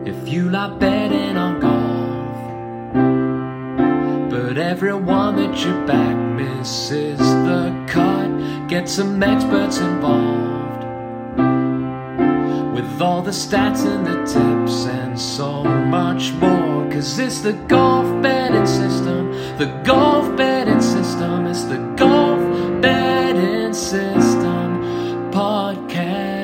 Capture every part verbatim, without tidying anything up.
if you like betting on golf. But everyone that you back misses the cut. Get some experts involved with all the stats and the tips and so much more. Cause it's the golf betting system, the golf betting system, it's the golf betting system podcast.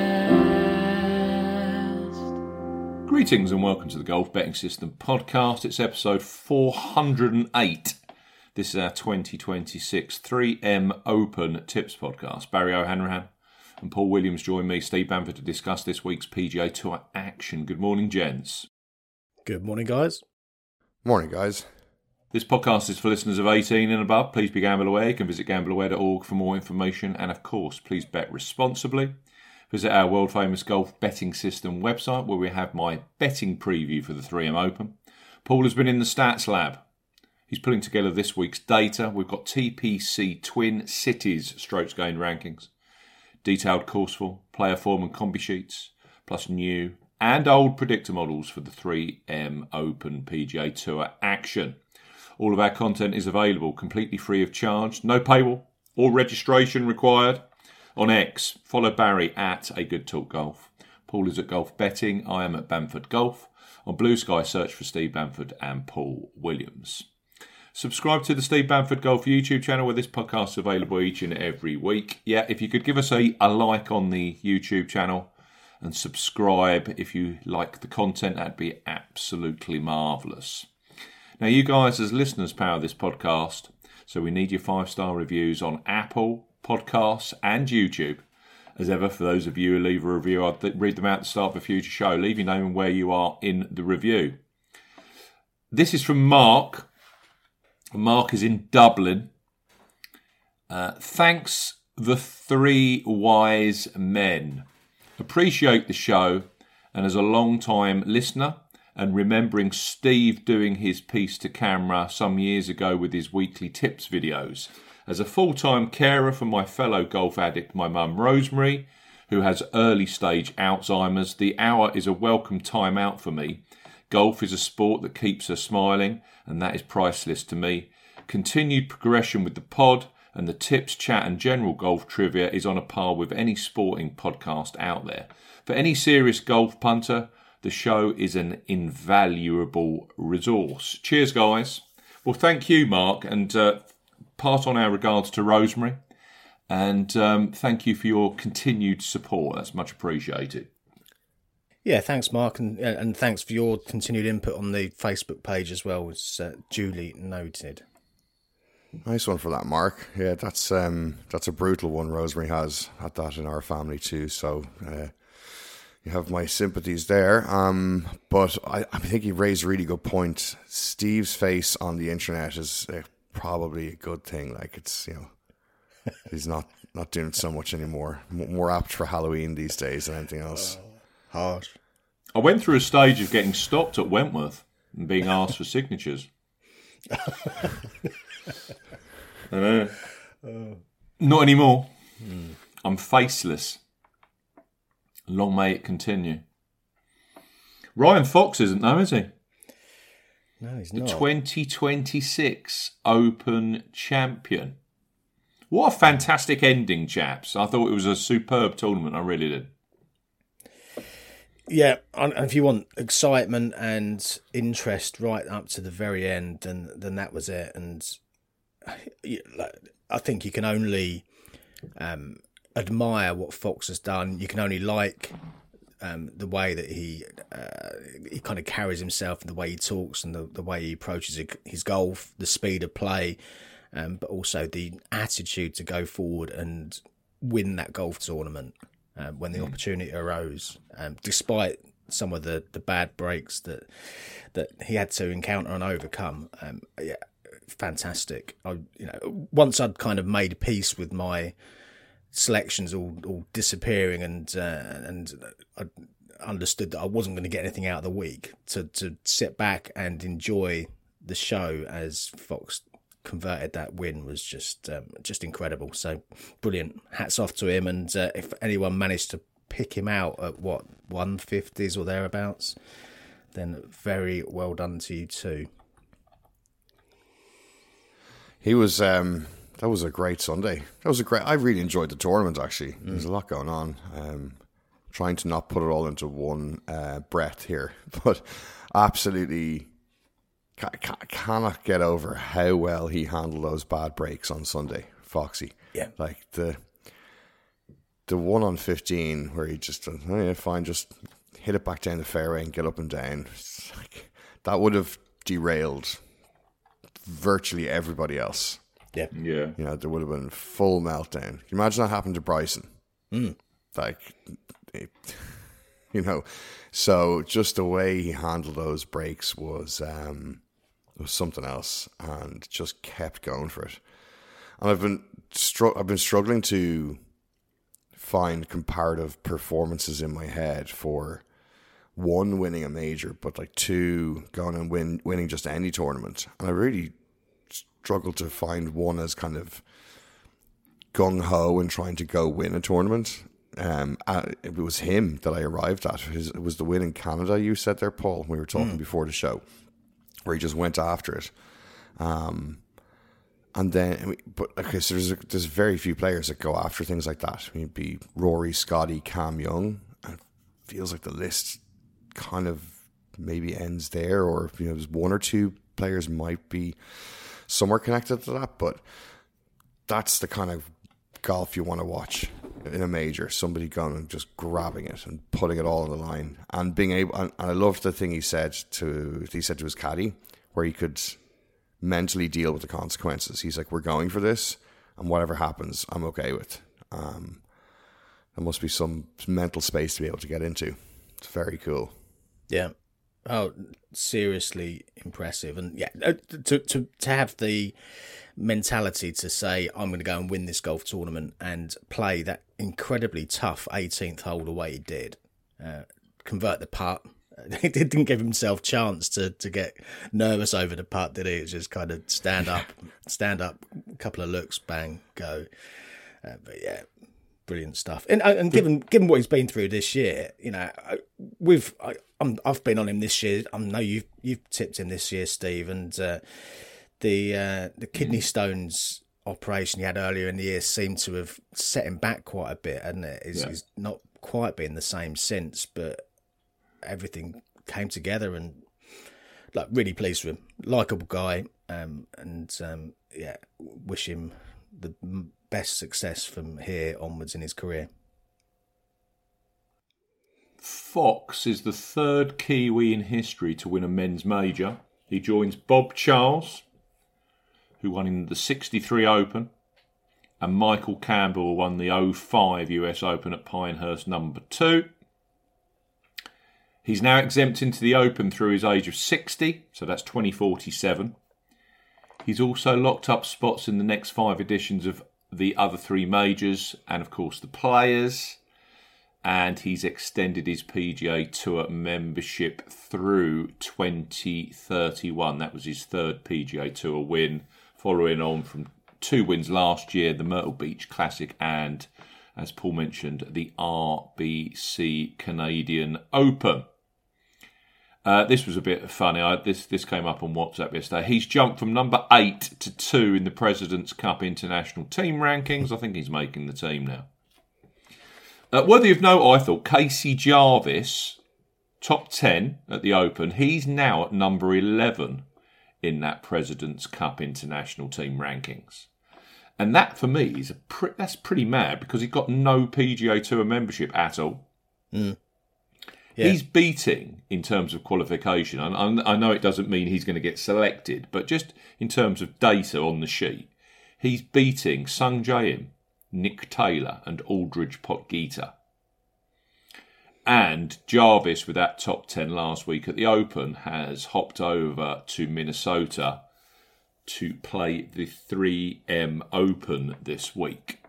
Greetings and welcome to the Golf Betting System podcast. It's episode four hundred eight. This is our twenty twenty-six three M Open Tips podcast. Barry O'Hanrahan and Paul Williams join me, Steve Bamford, to discuss this week's P G A Tour action. Good morning, gents. Good morning, guys. Morning, guys. This podcast is for listeners of eighteen and above. Please be gamble aware. You can visit gamble aware dot org for more information. And of course, please bet responsibly. Visit our world-famous golf betting system website where we have my betting preview for the three M Open. Paul has been in the stats lab. He's putting together this week's data. We've got T P C Twin Cities strokes gained rankings, detailed course form, player form and combi sheets, plus new and old predictor models for the three M Open P G A Tour action. All of our content is available completely free of charge, no paywall or registration required. On X, follow Barry at A Good Talk Golf. Paul is at Golf Betting. I am at Bamford Golf. On Blue Sky, search for Steve Bamford and Paul Williams. Subscribe to the Steve Bamford Golf YouTube channel where this podcast is available each and every week. Yeah, if you could give us a, a like on the YouTube channel and subscribe if you like the content, that'd be absolutely marvellous. Now, you guys as listeners power this podcast, so we need your five-star reviews on Apple Podcasts and YouTube. As ever, for those of you who leave a review, I'll read them out at the start of a future show. Leave your name and where you are in the review. This is from Mark. Mark is in Dublin. Uh, thanks, the three wise men. Appreciate the show, and as a long-time listener, and remembering Steve doing his piece to camera some years ago with his weekly tips videos. As a full-time carer for my fellow golf addict, my mum Rosemary, who has early-stage Alzheimer's, the hour is a welcome time out for me. Golf is a sport that keeps her smiling, and that is priceless to me. Continued progression with the pod, and the tips, chat and general golf trivia is on a par with any sporting podcast out there. For any serious golf punter, the show is an invaluable resource. Cheers, guys. Well, thank you, Mark, and uh, pass on our regards to Rosemary. And um, thank you for your continued support. That's much appreciated. Yeah, thanks, Mark, and and thanks for your continued input on the Facebook page as well. It's uh, duly noted. Nice one for that, Mark. Yeah, that's um, that's a brutal one. Rosemary has had that in our family too, so uh, you have my sympathies there. Um, but I, I think you raised a really good point. Steve's face on the internet is uh, probably a good thing. Like, it's, you know, he's not not doing it so much anymore. M- more apt for Halloween these days than anything else. Oh. Harsh. I went through a stage of getting stopped at Wentworth and being asked for signatures. I know. Oh. Not anymore. Mm. I'm faceless. Long may it continue. Ryan Fox isn't though, is he? No, he's the not. The twenty twenty-six Open champion. What a fantastic ending, chaps. I thought it was a superb tournament. I really did. Yeah, and if you want excitement and interest right up to the very end, then then that was it. And I think you can only um, admire what Fox has done. You can only like um, the way that he uh, he kind of carries himself, and the way he talks, and the, the way he approaches his golf, the speed of play, um, but also the attitude to go forward and win that golf tournament. Uh, when the opportunity arose, um, despite some of the, the bad breaks that that he had to encounter and overcome, um, yeah, fantastic. I, you know, once I'd kind of made peace with my selections all, all disappearing, and uh, and I understood that I wasn't going to get anything out of the week, to to sit back and enjoy the show as Fox converted that win was just um, just incredible. So brilliant. Hats off to him. And uh, if anyone managed to pick him out at what one fifties or thereabouts, then very well done to you too. He was. Um, that was a great Sunday. That was a great. I really enjoyed the tournament. Actually, mm. There's a lot going on. Um, trying to not put it all into one uh, breath here, but absolutely ca- ca- cannot get over how well he handled those bad breaks on Sunday, Foxy. Yeah, like the the one on fifteen where he just, oh yeah, fine, just hit it back down the fairway and get up and down. It's like, that would have derailed virtually everybody else. Yeah, yeah. You know, there would have been full meltdown. Can you imagine that happened to Bryson? Mm. Like, it, you know, so just the way he handled those breaks was um, was something else, and just kept going for it. And I've been str- I've been struggling to find comparative performances in my head for one, winning a major, but like two, going and win winning just any tournament. And I really struggled to find one as kind of gung ho and trying to go win a tournament. Um, uh, it was him that I arrived at. His, it was the win in Canada, you said there, Paul. We were talking mm. before the show, where he just went after it. Um, and then, but okay, so there's a, there's very few players that go after things like that. I mean, it'd be Rory, Scotty, Cam Young. And it feels like the list kind of maybe ends there, or you know, there's one or two players might be somewhere connected to that, but that's the kind of golf you want to watch in a major. Somebody going and just grabbing it and putting it all on the line, and being able. And, and I loved the thing he said to he said to his caddy, where he could mentally deal with the consequences. He's like, "We're going for this, and whatever happens, I'm okay with." Um, there must be some mental space to be able to get into. It's very cool. Yeah. Oh, seriously impressive. And yeah, to to to have the mentality to say, I'm going to go and win this golf tournament, and play that incredibly tough eighteenth hole the way he did, uh, convert the putt. He didn't give himself chance to, to get nervous over the putt, did he? It was just kind of stand up, stand up, a couple of looks, bang, go. Uh, but yeah, brilliant stuff. And and given given what he's been through this year, you know, we've I, I'm, I've been on him this year. I know you've you've tipped him this year, Steve, and uh, the uh, the kidney stones operation he had earlier in the year seemed to have set him back quite a bit, hasn't it? He's, yeah. he's not quite been the same since, but everything came together, and like really pleased with him. Likeable guy, um, and um, yeah, wish him the best success from here onwards in his career. Fox is the third Kiwi in history to win a men's major. He joins Bob Charles, who won in the sixty-three Open, and Michael Campbell won the oh five U S Open at Pinehurst number two. He's now exempt into the Open through his age of sixty, so that's twenty forty-seven. He's also locked up spots in the next five editions of the other three majors, and of course the Players. And he's extended his P G A Tour membership through twenty thirty-one. That was his third P G A Tour win, following on from two wins last year, the Myrtle Beach Classic and, as Paul mentioned, the R B C Canadian Open. Uh, this was a bit funny. I, this this came up on WhatsApp yesterday. He's jumped from number eight to two in the President's Cup International Team Rankings. I think he's making the team now. Uh, worthy of note, I thought, Casey Jarvis, top ten at the Open. He's now at number eleven in that President's Cup International Team Rankings. And that, for me, is a pre- that's pretty mad, because he's got no P G A Tour membership at all. Mm. Yeah. He's beating, in terms of qualification, and I know it doesn't mean he's going to get selected, but just in terms of data on the sheet, he's beating Sung Jae Im, Nick Taylor and Aldridge Potgieter. And Jarvis, with that top ten last week at the Open, has hopped over to Minnesota to play the three M Open this week.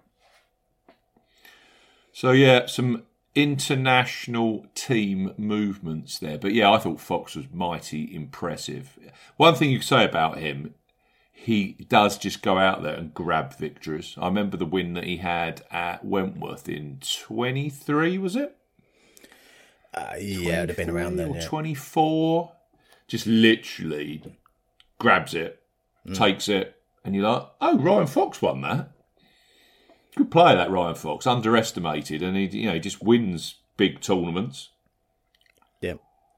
So yeah, some international team movements there. But yeah, I thought Fox was mighty impressive. One thing you could say about him, he does just go out there and grab victories. I remember the win that he had at Wentworth in twenty-three, was it? Uh, yeah, it'd have been around then. Or Yeah. twenty-four. Just literally grabs it, mm. takes it, and you're like, oh, Ryan Fox won that. Good player, that Ryan Fox. Underestimated, and he, you know, he just wins big tournaments. Yeah.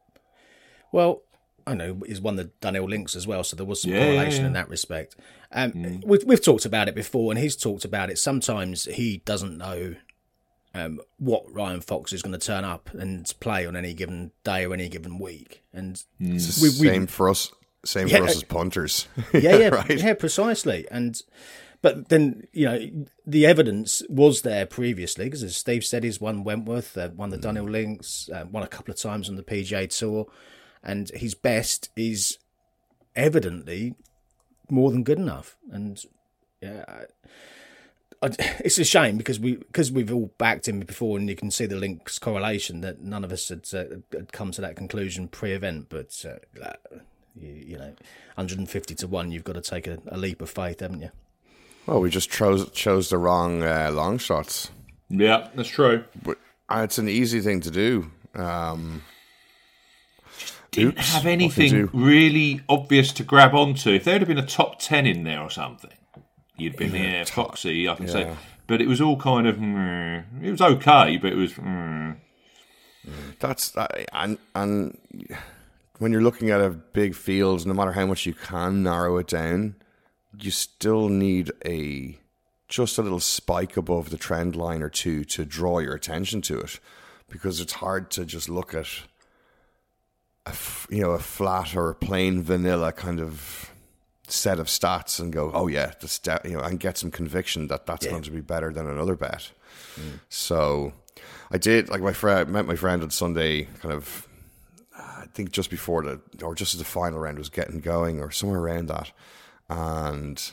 Well, I know he's won the Dunhill Links as well, so there was some yeah, correlation yeah, yeah. in that respect. Um, mm. we've, we've talked about it before, and he's talked about it. Sometimes he doesn't know um, what Ryan Fox is going to turn up and play on any given day or any given week. And mm. it's the we, same we, for us. Same yeah, for us as punters. Yeah, yeah, right? yeah, precisely. And but then, you know, the evidence was there previously, because as Steve said, he's won Wentworth, uh, won the mm. Dunhill Links, uh, won a couple of times on the P G A Tour, and his best is evidently more than good enough. And yeah, I, I, it's a shame because we because we've all backed him before, and you can see the links correlation that none of us had, uh, had come to that conclusion pre-event, but. Uh, You, you know, one hundred fifty to one, you've got to take a, a leap of faith, haven't you? Well, we just chose chose the wrong uh, long shots. Yeah, that's true. But uh, it's an easy thing to do. Um, just didn't oops, have anything really obvious to grab onto. If there had been a top ten in there or something, you'd been yeah, there, top, Foxy, I can yeah. say. But it was all kind of, mm, it was okay, but it was... Mm. That's... Uh, and and... When you're looking at a big field, no matter how much you can narrow it down, you still need a just a little spike above the trend line or two to draw your attention to it, because it's hard to just look at a, you know, a flat or a plain vanilla kind of set of stats and go, oh yeah, the st-, you know, and get some conviction that that's yeah. going to be better than another bet. Mm. So I did, like my friend met my friend on Sunday, kind of. I think just before the, or just as the final round was getting going, or somewhere around that. And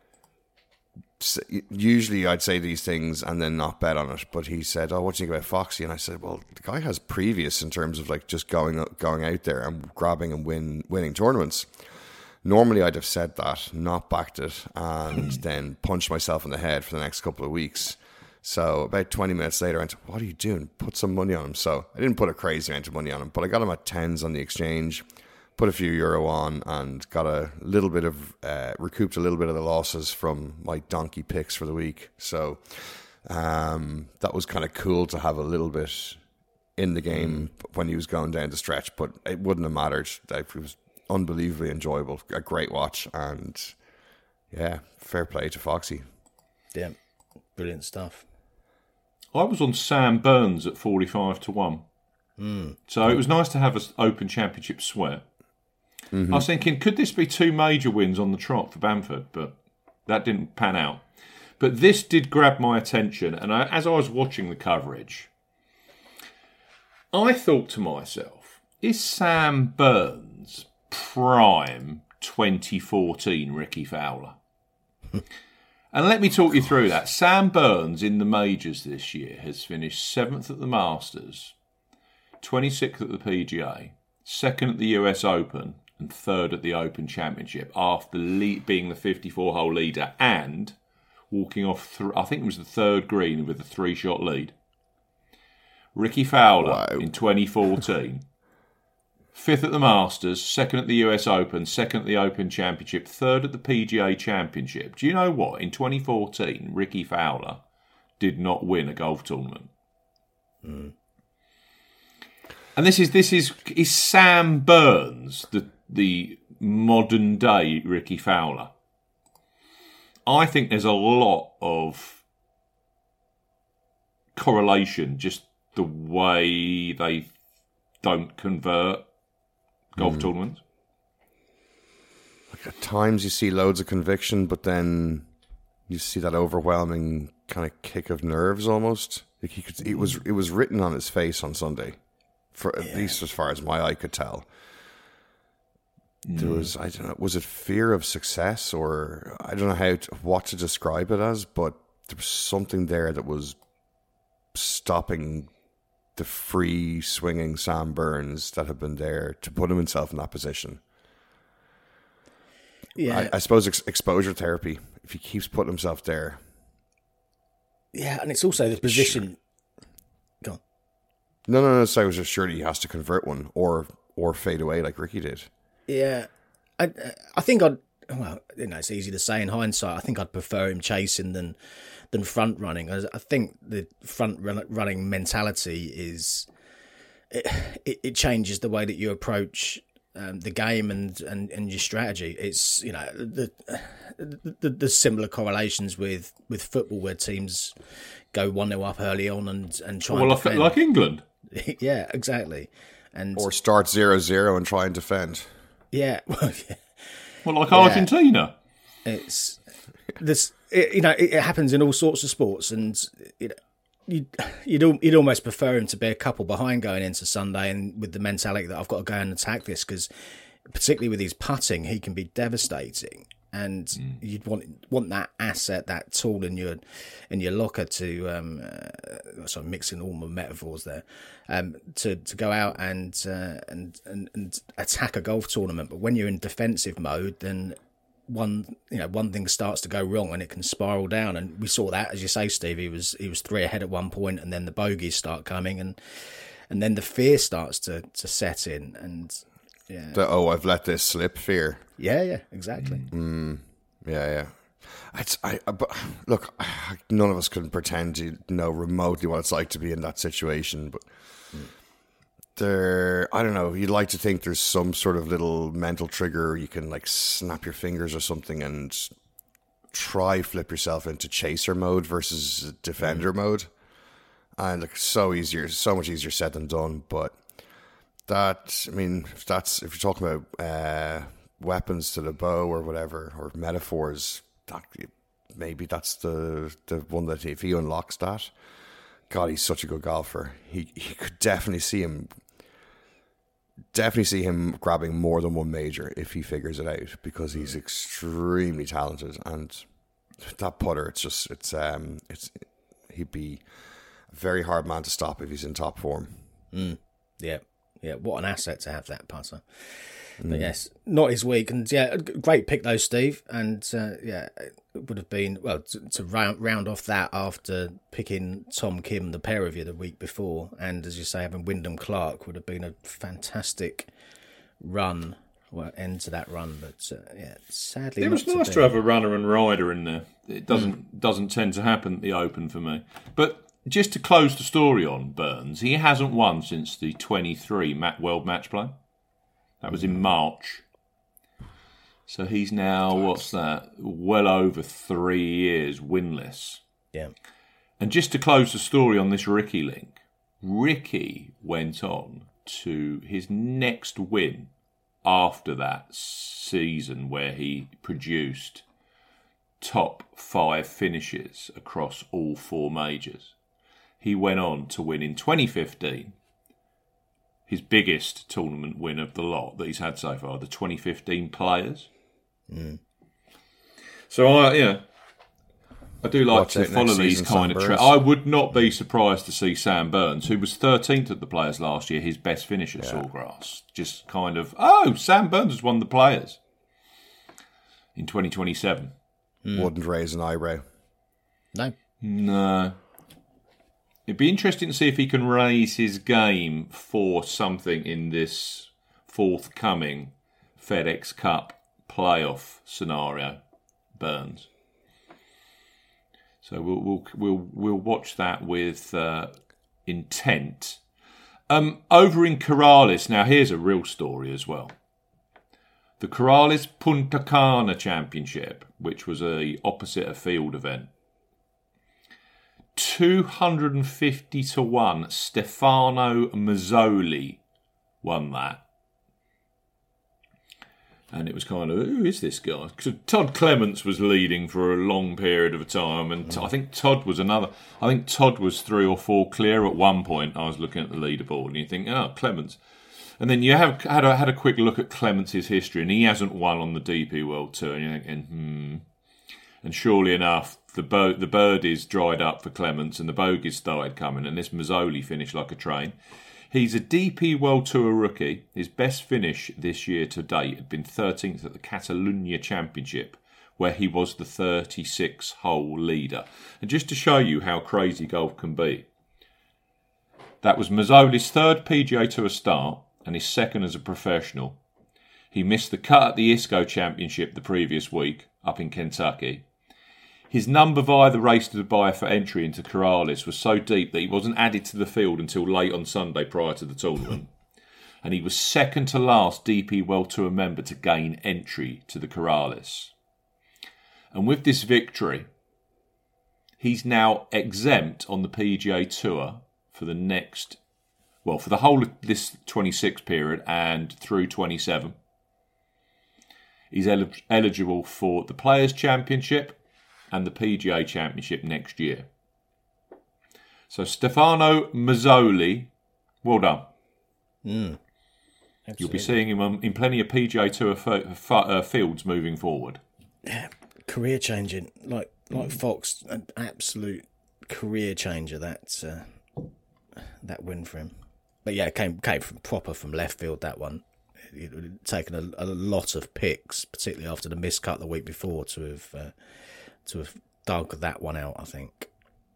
usually I'd say these things and then not bet on it. But he said, oh, what do you think about Foxy? And I said, well, the guy has previous in terms of like just going going out there and grabbing and win winning tournaments. Normally I'd have said that, not backed it, and then punched myself in the head for the next couple of weeks. So about twenty minutes later, I went, what are you doing? Put some money on him. So I didn't put a crazy amount of money on him, but I got him at tens on the exchange, put a few euro on, and got a little bit of, uh, recouped a little bit of the losses from my donkey picks for the week. So um, that was kind of cool to have a little bit in the game when he was going down the stretch, but it wouldn't have mattered. It was unbelievably enjoyable, a great watch, and yeah, fair play to Foxy. Yeah, brilliant stuff. I was on Sam Burns at forty-five to one. Mm. So it was nice to have an Open Championship sweat. Mm-hmm. I was thinking, could this be two major wins on the trot for Bamford? But that didn't pan out. But this did grab my attention. And I, as I was watching the coverage, I thought to myself, is Sam Burns prime twenty fourteen Ricky Fowler? And let me talk you through that. Sam Burns in the majors this year has finished seventh at the Masters, twenty-sixth at the P G A, second at the U S Open, and third at the Open Championship after lead, being the fifty-four hole leader and walking off, th- I think it was the third green with a three-shot lead. Ricky Fowler wow. in twenty fourteen. Fifth at the Masters, second at the U S Open, second at the Open Championship, third at the P G A Championship. Do you know what? In twenty fourteen, Ricky Fowler did not win a golf tournament. Mm. And this is this is is Sam Burns, the the modern day Ricky Fowler. I think there's a lot of correlation, just the way they don't convert golf mm. tournaments. Like at times you see loads of conviction, but then you see that overwhelming kind of kick of nerves almost. Like he could, it was it was written on his face on Sunday, for at yeah. least as far as my eye could tell. Mm. There was, I don't know, was it fear of success, or I don't know how to, what to describe it as, but there was something there that was stopping the free swinging Sam Burns that had been there to put him himself in that position. Yeah, I, I suppose ex- exposure therapy. If he keeps putting himself there, yeah, and it's also the position. Go on. No, no, no. So I was just surely he has to convert one or or fade away like Ricky did. Yeah, I I think I'd. Well, you know, it's easy to say in hindsight. I think I'd prefer him chasing than than front running. I, I think the front run, running mentality is it, it, it changes the way that you approach um, the game and, and, and your strategy. It's you know the, the the similar correlations with, with football where teams go one nil up early on and and try. Well, and like, like England. Yeah, exactly. And or start zero zero and try and defend. Yeah, well, yeah. Well, like Yeah. Argentina. It's this. It, you know, it, it happens in all sorts of sports, and it, you'd you'd al- you'd almost prefer him to be a couple behind going into Sunday, and with the mentality that I've got to go and attack this, because particularly with his putting, he can be devastating, and mm. you'd want want that asset, that tool in your in your locker to um, uh, sorry, mixing all my metaphors there, um, to to go out and, uh, and and and attack a golf tournament. But when you're in defensive mode, then one you know one thing starts to go wrong and it can spiral down. And we saw that, as you say, Steve. He was he was three ahead at one point, and then the bogeys start coming, and and then the fear starts to to set in, and yeah, The, oh, I've let this slip fear. yeah, yeah, exactly. Mm, yeah, yeah. It's, I, I, but look, none of us can pretend to know remotely what it's like to be in that situation. But mm. there, I don't know. You'd like to think there's some sort of little mental trigger. You can like snap your fingers or something and try flip yourself into chaser mode versus defender mm. mode. And like so easier, so much easier said than done. But that, I mean, if that's if you're talking about uh, weapons to the bow or whatever, or metaphors, that, maybe that's the the one that if he unlocks that, God, he's such a good golfer. He he could definitely see him, definitely see him grabbing more than one major if he figures it out, because he's extremely talented. And that putter, it's just it's um it's he'd be a very hard man to stop if he's in top form. Mm, yeah. Yeah, what an asset to have that putter. Mm. But yes, not his week. And yeah, great pick though, Steve. And uh, yeah, it would have been, well, to, to round, round off that after picking Tom Kim, the pair of you, the week before. And as you say, having Wyndham Clark would have been a fantastic run, well, end to that run. But uh, yeah, sadly, it was not nice to, to have a runner and rider in there. It doesn't mm. doesn't tend to happen at the Open for me. But just to close the story on Burns, he hasn't won since the twenty-three World Match Play. That was in March. So he's now, what's that, well over three years winless. Yeah. And just to close the story on this Ricky link, Ricky went on to his next win after that season where he produced top five finishes across all four majors. He went on to win in twenty fifteen, his biggest tournament win of the lot that he's had so far, the twenty fifteen Players. Mm. So I, yeah, I do like Watch to follow these kind of trends. I would not be surprised to see Sam Burns, who was thirteenth at the Players last year, his best finish at yeah. Sawgrass, just kind of, oh, Sam Burns has won the Players in twenty twenty-seven. Mm. Wouldn't raise an eyebrow. No. No. It'd be interesting to see if he can raise his game for something in this forthcoming FedEx Cup playoff scenario, Burns. So we'll we'll we'll, we'll watch that with uh, intent. Um, over in Corrales, now here's a real story as well. The Corrales Punta Cana Championship, which was a opposite a field event. two hundred fifty to one, Stefano Mazzoli won that. And it was kind of, who is this guy? So Todd Clements was leading for a long period of time, and mm. I think Todd was another. I think Todd was three or four clear at one point. I was looking at the leaderboard, and you think, oh, Clements. And then you have had a, had a quick look at Clements' history, and he hasn't won on the D P World Tour, and you're thinking, hmm. And surely enough, the bo- the birdies dried up for Clements and the bogeys started coming, and this Mazzoli finished like a train. He's a D P World Tour rookie. His best finish this year to date had been thirteenth at the Catalunya Championship, where he was the thirty-six hole leader. And just to show you how crazy golf can be, That was Mazzoli's third P G A Tour start and his second as a professional. He missed the cut at the ISCO Championship the previous week up in Kentucky. His number via the race to Dubai for entry into Corales was so deep that he wasn't added to the field until late on Sunday prior to the tournament. And he was second to last D P World Tour member to gain entry to the Corales. And with this victory, he's now exempt on the P G A Tour for the next, well, for the whole of this twenty-six period and through twenty-seven. He's el- eligible for the Players' Championship and the P G A Championship next year. So Stefano Mazzoli, well done. Mm, You'll be seeing him um, in plenty of P G A Tour f- f- uh, fields moving forward. Yeah, career changing, like like Fox, an absolute career changer. That uh, that win for him. But yeah, it came came from proper from left field. That one, it had taken a, a lot of picks, particularly after the miscut the week before, to have uh, to have dug that one out. I think.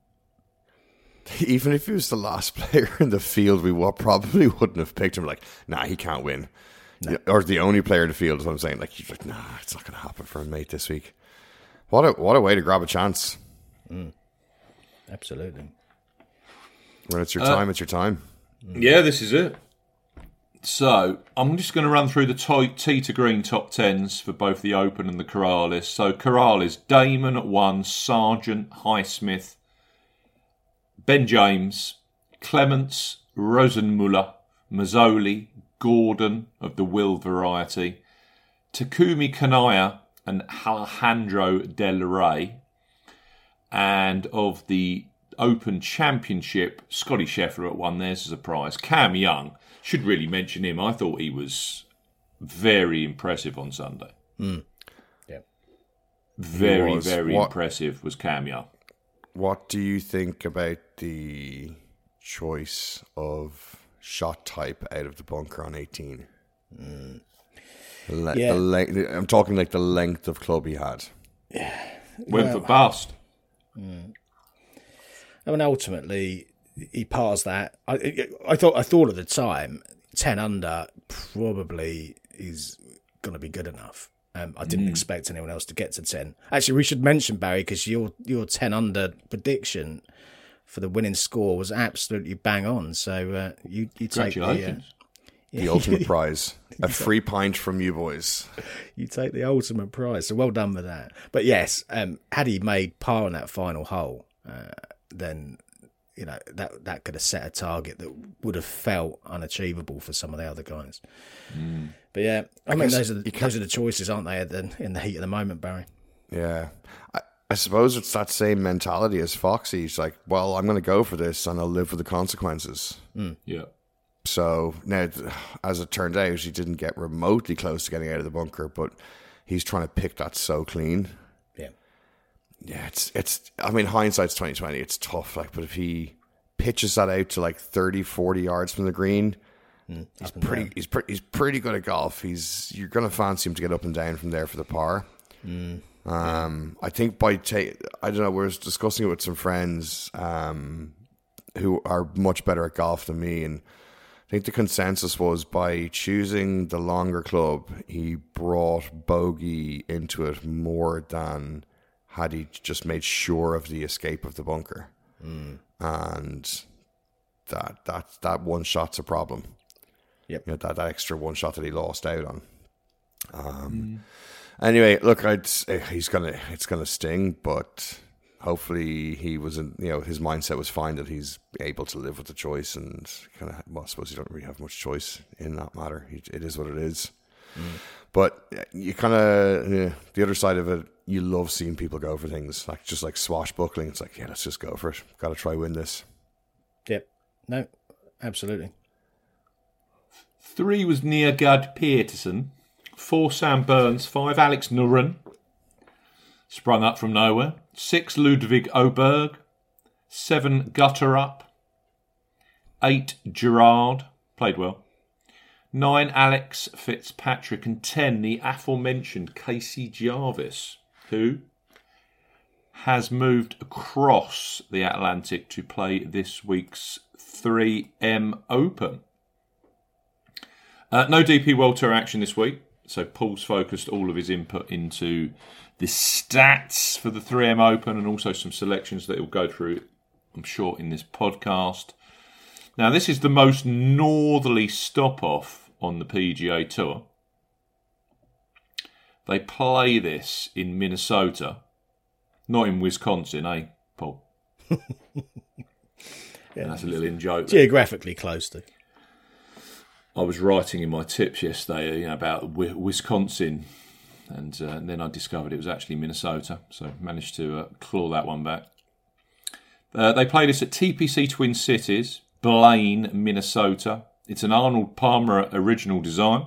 Even if he was the last player in the field, we would, probably wouldn't have picked him. Like, nah, he can't win. No. Or the only player in the field is what I'm saying. Like, he's like, nah, it's not going to happen for him, mate, this week. What a what a way to grab a chance. Mm. Absolutely. When it's your Uh, time, it's your time. Yeah, this is it. So, I'm just going to run through the t- tee to green top tens for both the Open and the Corales. So, Corales, Damon at one, Sargent, Highsmith, Ben James, Clements, Rosenmuller, Mazzoli, Gordon of the Will variety, Takumi Kanaya and Alejandro Del Rey. And of the Open Championship, Scotty Scheffler at one, there's a surprise. Cam Young, should really mention him. I thought he was very impressive on Sunday. Mm. Yeah. Very, was. very What- impressive was Cam Young. What do you think about the choice of shot type out of the bunker on eighteen? Mm. The le- Yeah. the le- I'm talking like the length of club he had. Went Well- for bust. I mean, ultimately, he passed that. I, I thought. I thought at the time, ten under probably is going to be good enough. Um, I didn't expect anyone else to get to ten. Actually, we should mention, Barry, because your your ten under prediction for the winning score was absolutely bang on. So uh, you you take the uh, Congratulations. The ultimate prize. A free pint from you boys. you take the ultimate prize. So well done with that. But yes, um, had he made par on that final hole, uh, then you know that that could have set a target that would have felt unachievable for some of the other guys. Mm. But yeah, I, I mean guess those are the, you can't- those are the choices, aren't they? At the, in the heat of the moment, Barry. Yeah. I, I suppose it's that same mentality as Foxy. He's like, well, I'm going to go for this and I'll live with the consequences. Yeah. So now, as it turned out, he didn't get remotely close to getting out of the bunker, but he's trying to pick that so clean. Yeah. Yeah, it's it's. I mean, hindsight's twenty twenty. It's tough, like, but if he pitches that out to like thirty, forty yards from the green, Mm, he's up and pretty. down. He's pretty. He's pretty good at golf. He's you're going to fancy him to get up and down from there for the par. Mm. Um, I think by ta- I don't know. We were discussing it with some friends um, who are much better at golf than me, and I think the consensus was by choosing the longer club, he brought bogey into it more than had he just made sure of the escape of the bunker. Mm. And that that that one shot's a problem. Yep. You know, that, that extra one shot that he lost out on. Um. Anyway, look, I'd say he's gonna it's gonna sting, but hopefully he was in, you know, his mindset was fine that he's able to live with the choice, and kind of, well, I suppose you don't really have much choice in that matter. It is what it is. Mm. But you kind of, yeah, the other side of it, you love seeing people go for things like just like swashbuckling. It's like, yeah, let's just go for it. Got to try win this. Yep. No, absolutely. Three was Neergad Peterson. Four, Sam Burns. Five, Alex Nuren. Sprung up from nowhere. Six, Ludwig Oberg. Seven, Gutterup. Eight, Gerard. Played well. Nine, Alex Fitzpatrick. And ten, the aforementioned Casey Jarvis, who has moved across the Atlantic to play this week's three M Open. Uh, no D P World Tour action this week, so Paul's focused all of his input into the stats for the three M Open and also some selections that he'll go through, I'm sure, in this podcast. Now, this is the most northerly stop-off on the P G A Tour. They play this in Minnesota, not in Wisconsin, eh, Paul? Yeah, that's a little in-joke. Geographically close to. I was writing in my tips yesterday, you know, about Wisconsin, and, uh, and then I discovered it was actually Minnesota, so managed to uh, claw that one back. Uh, they play this at T P C Twin Cities, Blaine, Minnesota. It's an Arnold Palmer original design.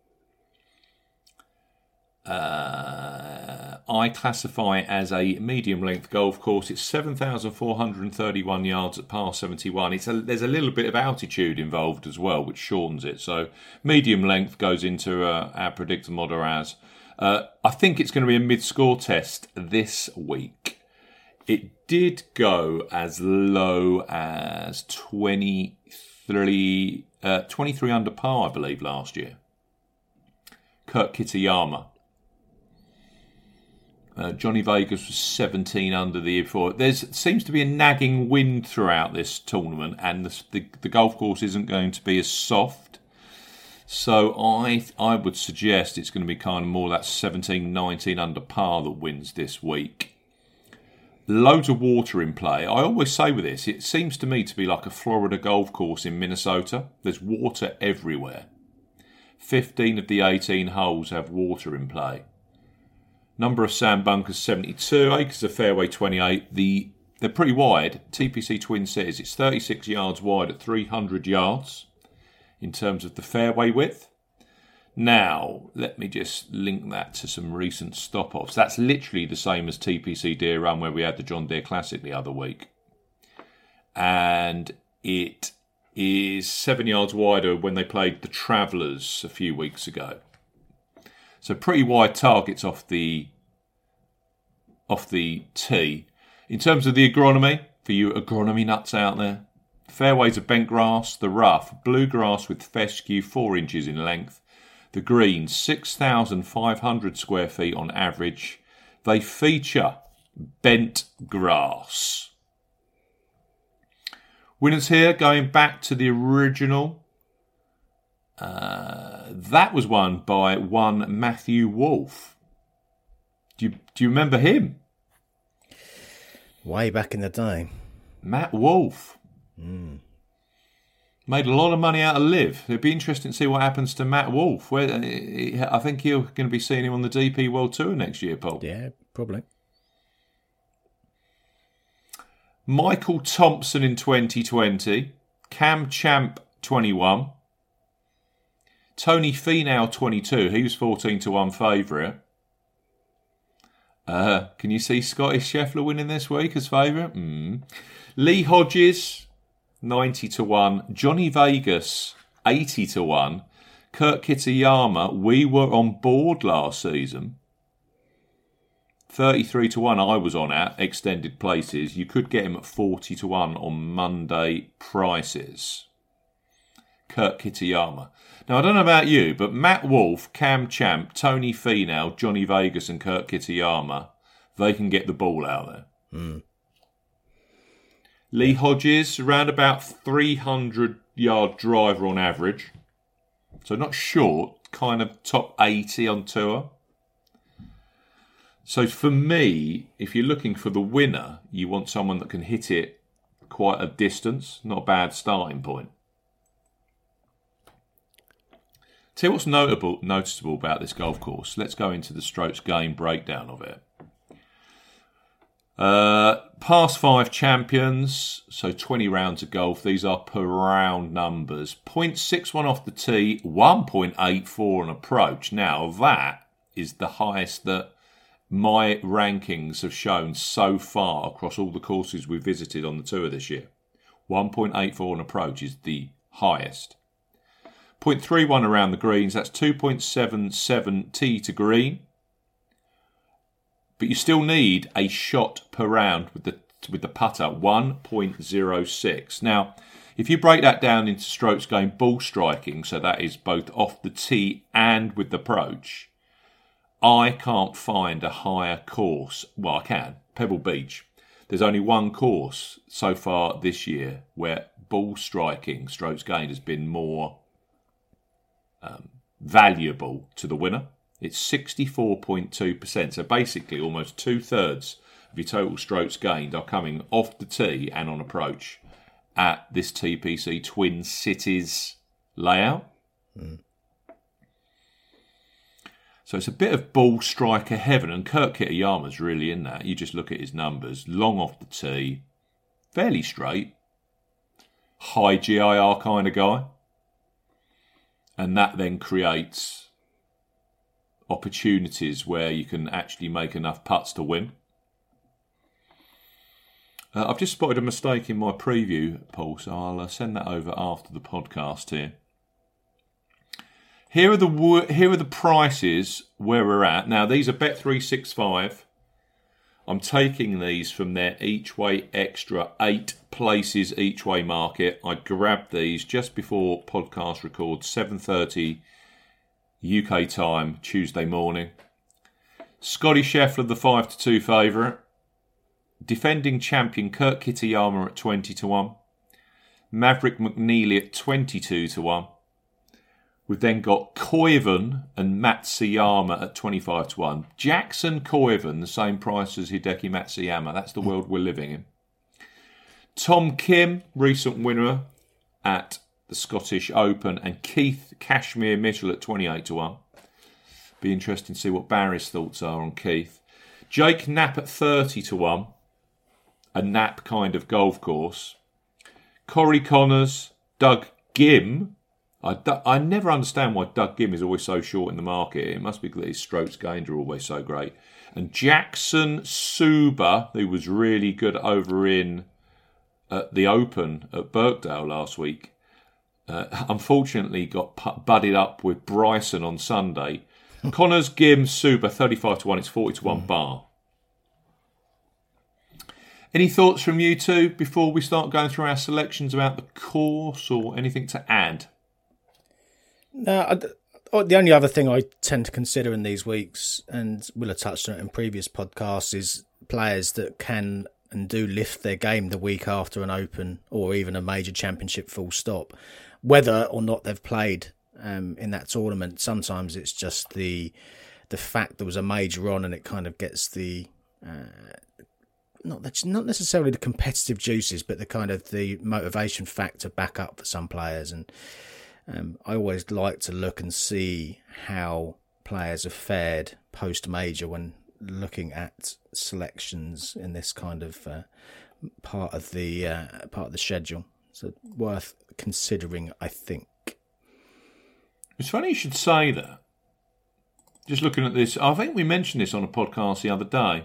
Uh, I classify it as a medium-length golf course. It's seven thousand four hundred thirty-one yards at par seventy-one. It's a, there's a little bit of altitude involved as well, which shortens it. So medium length goes into uh, our predictor model as. Uh, I think it's going to be a mid-score test this week. It did go as low as twenty-three, uh, twenty-three under par, I believe, last year. Kurt Kitayama. Uh, Johnny Vegas was seventeen under the year before. There seems to be a nagging wind throughout this tournament, and the, the, the golf course isn't going to be as soft. So I I would suggest it's going to be kind of more that seventeen, nineteen under par that wins this week. Loads of water in play. I always say with this, it seems to me to be like a Florida golf course in Minnesota. There's water everywhere. fifteen of the eighteen holes have water in play. Number of sand bunkers seventy-two, acres of fairway twenty-eight. The they're pretty wide. T P C Twin Cities, it's thirty-six yards wide at three hundred yards in terms of the fairway width. Now, let me just link that to some recent stop-offs. That's literally the same as T P C Deer Run, where we had the John Deere Classic the other week. And it is seven yards wider when they played the Travellers a few weeks ago. So pretty wide targets off the off the tee. In terms of the agronomy, for you agronomy nuts out there, fairways are bent grass, the rough, bluegrass with fescue, four inches in length. The greens, six thousand five hundred square feet on average. They feature bent grass. Winners here, going back to the original. Uh, that was won by one Matthew Wolff. Do you, do you remember him? Way back in the day. Matt Wolff. Mm. Made a lot of money out of Live. It'd be interesting to see what happens to Matt Wolff. Where, I think you're going to be seeing him on the D P World Tour next year, Paul. Yeah, probably. Michael Thompson in twenty twenty. Cam Champ twenty-one. Tony Finau twenty-two. He was fourteen to one favourite. Uh, can you see Scottish Scheffler winning this week as favourite? Mm. Lee Hodges, ninety to one. Johnny Vegas, eighty to one. Kurt Kitayama, we were on board last season. thirty-three to one I was on at, extended places. You could get him at forty to one on Monday prices. Kurt Kitayama. Now, I don't know about you, but Matt Wolff, Cam Champ, Tony Finau, Johnny Vegas and Kurt Kitayama, they can get the ball out there. Mm. Lee Hodges, around about three hundred yard driver on average. So not short, kind of top eighty on tour. So for me, if you're looking for the winner, you want someone that can hit it quite a distance. Not a bad starting point. Tell you what's notable, noticeable about this golf course. Let's go into the strokes gained breakdown of it. Uh, past five champions, so twenty rounds of golf. These are per round numbers. zero point six one off the tee, one point eight four on approach. Now that is the highest that my rankings have shown so far across all the courses we've visited on the tour this year. one point eight four on approach is the highest. zero point three one around the greens, that's two point seven seven tee to green. zero but you still need a shot per round with the with the putter, one point oh six. Now, if you break that down into strokes gained ball striking, so that is both off the tee and with the approach, I can't find a higher course. Well, I can. Pebble Beach. There's only one course so far this year where ball striking, strokes gained, has been more um, valuable to the winner. It's sixty-four point two percent. So basically almost two-thirds of your total strokes gained are coming off the tee and on approach at this T P C Twin Cities layout. Mm. So it's a bit of ball striker heaven, and Kurt Kitayama's really in that. You just look at his numbers. Long off the tee, fairly straight, high G I R kind of guy. And that then creates opportunities where you can actually make enough putts to win. Uh, I've just spotted a mistake in my preview, Paul, so I'll uh, send that over after the podcast here. Here are the here are the prices where we're at. Now, these are Bet three sixty-five. I'm taking these from their each way extra eight places each way market. I grabbed these just before podcast record, seven thirty U K time, Tuesday morning. Scotty Scheffler, the five to two favourite. Defending champion Kurt Kitayama at twenty to one. Maverick McNeely at twenty-two to one. We've then got Koivu and Matsuyama at twenty-five to one. Jackson Koivu, the same price as Hideki Matsuyama. That's the world we're living in. Tom Kim, recent winner at the Scottish Open. And Keith Cashmere Mitchell at twenty-eight to one. Be interesting to see what Barry's thoughts are on Keith. Jake Knapp at thirty to one. A Knapp kind of golf course. Corey Connors, Doug Ghim. I, I never understand why Doug Ghim is always so short in the market. It must be that his strokes gained are always so great. And Jackson Suba, who was really good over in at the Open at Birkdale last week, uh, unfortunately got budded up with Bryson on Sunday. Connors, Ghim, Suba, thirty-five to one. It's forty to one mm. bar. Any thoughts from you two before we start going through our selections about the course or anything to add? No, I, the only other thing I tend to consider in these weeks, and will have touched on it in previous podcasts, is players that can and do lift their game the week after an Open or even a major championship full stop. Whether or not they've played um, in that tournament, sometimes it's just the the fact there was a major on and it kind of gets the... Uh, Not that's not necessarily the competitive juices, but the kind of the motivation factor back up for some players. And um, I always like to look and see how players have fared post-major when looking at selections in this kind of uh, part of the uh, part of the schedule. So worth considering, I think. It's funny you should say that. Just looking at this, I think we mentioned this on a podcast the other day.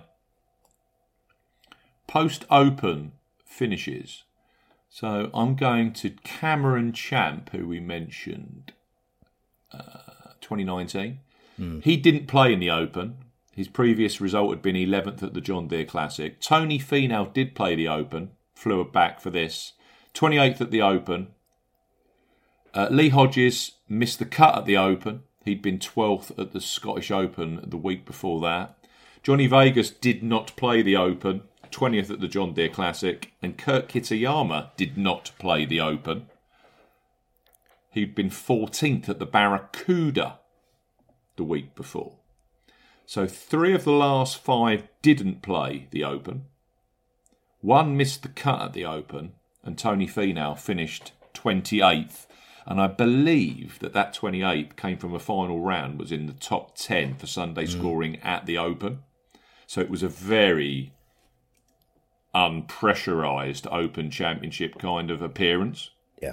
Post-Open finishes. So I'm going to Cameron Champ, who we mentioned, uh, twenty nineteen. Mm. He didn't play in the Open. His previous result had been eleventh at the John Deere Classic. Tony Finau did play the Open, flew back for this. twenty-eighth at the Open. Uh, Lee Hodges missed the cut at the Open. He'd been twelfth at the Scottish Open the week before that. Johnny Vegas did not play the Open. twentieth at the John Deere Classic, and Kurt Kitayama did not play the Open. He'd been fourteenth at the Barracuda the week before. So three of the last five didn't play the Open. One missed the cut at the Open, and Tony Finau finished twenty-eighth. And I believe that that twenty-eighth came from a final round, was in the top ten for Sunday mm. scoring at the Open. So it was a very unpressurised Open Championship kind of appearance. Yeah.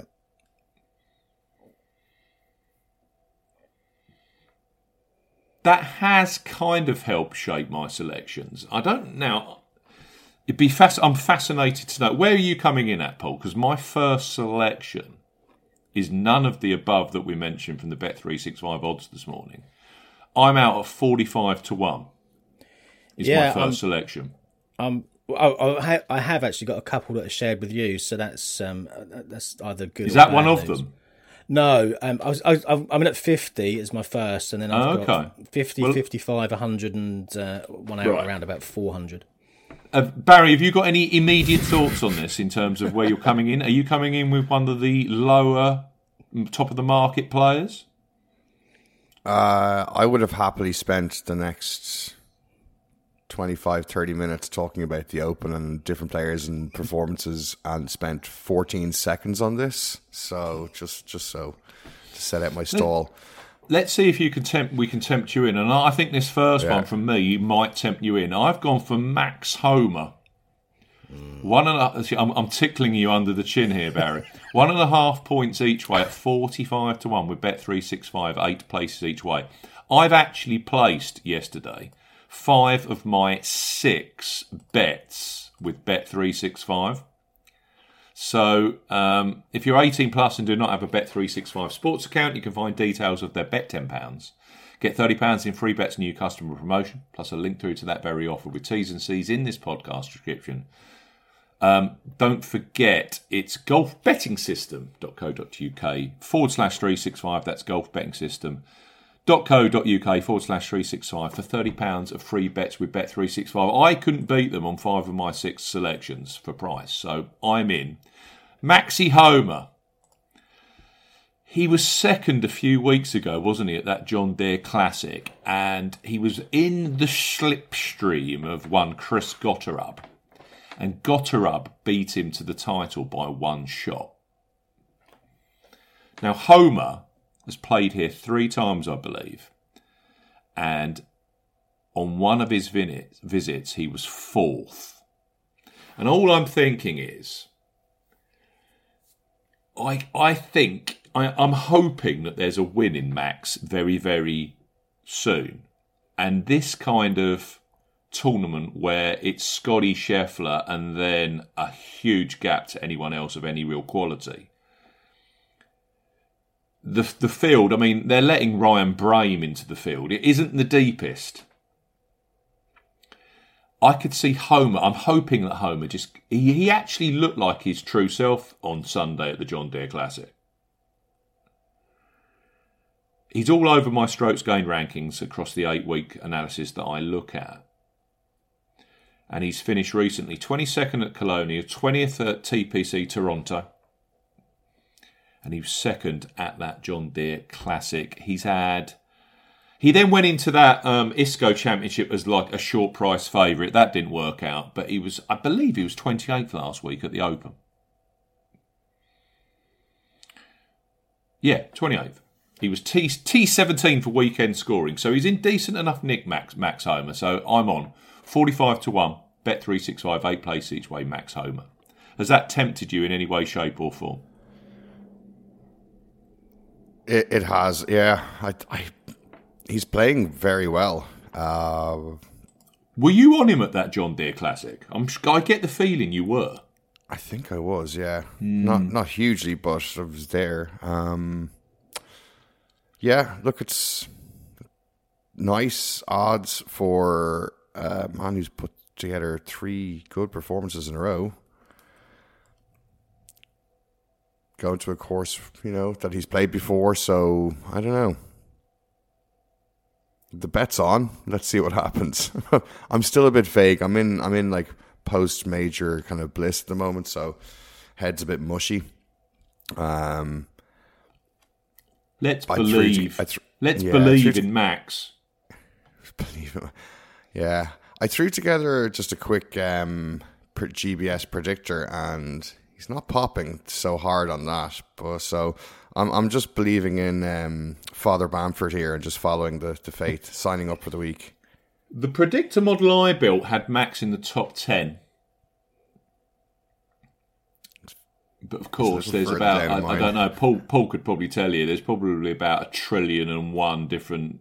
That has kind of helped shape my selections. I don't now. It'd be fast. I'm fascinated to know where are you coming in at, Paul? Because my first selection is none of the above that we mentioned from the Bet three sixty-five odds this morning. I'm out at forty-five to one. is Yeah, my first um, selection. Um, I, I, ha- I have actually got a couple that are shared with you, so that's um, that's either good. Is or that bad one of news. them? No, um, I was, I was, I'm I'm at fifty as my first, and then I've Oh, got okay. fifty, Well- fifty-five, one hundred, and uh, one out Right. around about four hundred. Uh, Barry, have you got any immediate thoughts on this in terms of where you're coming in? Are you coming in with one of the lower, top of the market players? Uh, I would have happily spent the next twenty-five, thirty minutes talking about the Open and different players and performances, and spent fourteen seconds on this. So just just so to set out my stall. Let's see if you can tempt. We can tempt you in, and I think this first Yeah. one from me might tempt you in. I've gone for Max Homer. One and a, see, I'm, I'm tickling you under the chin here, Barry. One and a half points each way at forty-five to one with Bet three sixty-five, eight places each way. I've actually placed yesterday five of my six bets with Bet three sixty-five. So um, if you're eighteen plus and do not have a Bet three sixty-five sports account, you can find details of their Bet ten pounds. Get thirty pounds in free bets new customer promotion, plus a link through to that very offer with T's and C's in this podcast description. Um, don't forget, it's golfbettingsystem.co.uk forward slash 365. That's golfbettingsystem.co.uk forward slash 365 for thirty pounds of free bets with Bet three sixty-five. I couldn't beat them on five of my six selections for price, so I'm in. Maxi Homer. He was second a few weeks ago, wasn't he, at that John Deere Classic? And he was in the slipstream of one Chris Gotterup. And Gotterup beat him to the title by one shot. Now, Homer has played here three times, I believe. And on one of his visits, he was fourth. And all I'm thinking is, I I think... I, I'm hoping that there's a win in Max very, very soon. And this kind of tournament where it's Scotty Scheffler and then a huge gap to anyone else of any real quality. The the field, I mean, they're letting Ryan Brame into the field. It isn't the deepest. I could see Homer. I'm hoping that Homer just... He, he actually looked like his true self on Sunday at the John Deere Classic. He's all over my strokes gained rankings across the eight-week analysis that I look at. And he's finished recently twenty-second at Colonia, twentieth at T P C Toronto. And he was second at that John Deere Classic. He's had... He then went into that um, I S C O Championship as like a short price favourite. That didn't work out. But he was, I believe he was twenty-eighth last week at the Open. Yeah, twenty-eighth. He was T T seventeen for weekend scoring, so he's in decent enough nick, Max Max Homer. So I'm on forty-five to one, Bet three sixty-five, eight place each way, Max Homer. Has that tempted you in any way, shape, or form? It, it has, yeah. I, I, he's playing very well. Uh, Were you on him at that John Deere Classic? I'm, I get the feeling you were. I think I was, yeah. Mm. Not not hugely, but I was there. Um, yeah, look, it's nice odds for a man who's put together three good performances in a row. Going to a course, you know, that he's played before, so I don't know. The bet's on. Let's see what happens. I'm still a bit vague. I'm in I'm in like post-major kind of bliss at the moment, so head's a bit mushy. Um Let's I believe. threw, th- let's yeah, believe to, in Max. Believe it. Yeah. I threw together just a quick um, G B S predictor, and he's not popping so hard on that. But so I'm I'm just believing in um, Father Bamford here and just following the, the faith, signing up for the week. The predictor model I built had Max in the top ten. But of course, there's about, I, I don't know, Paul Paul could probably tell you, there's probably about a trillion and one different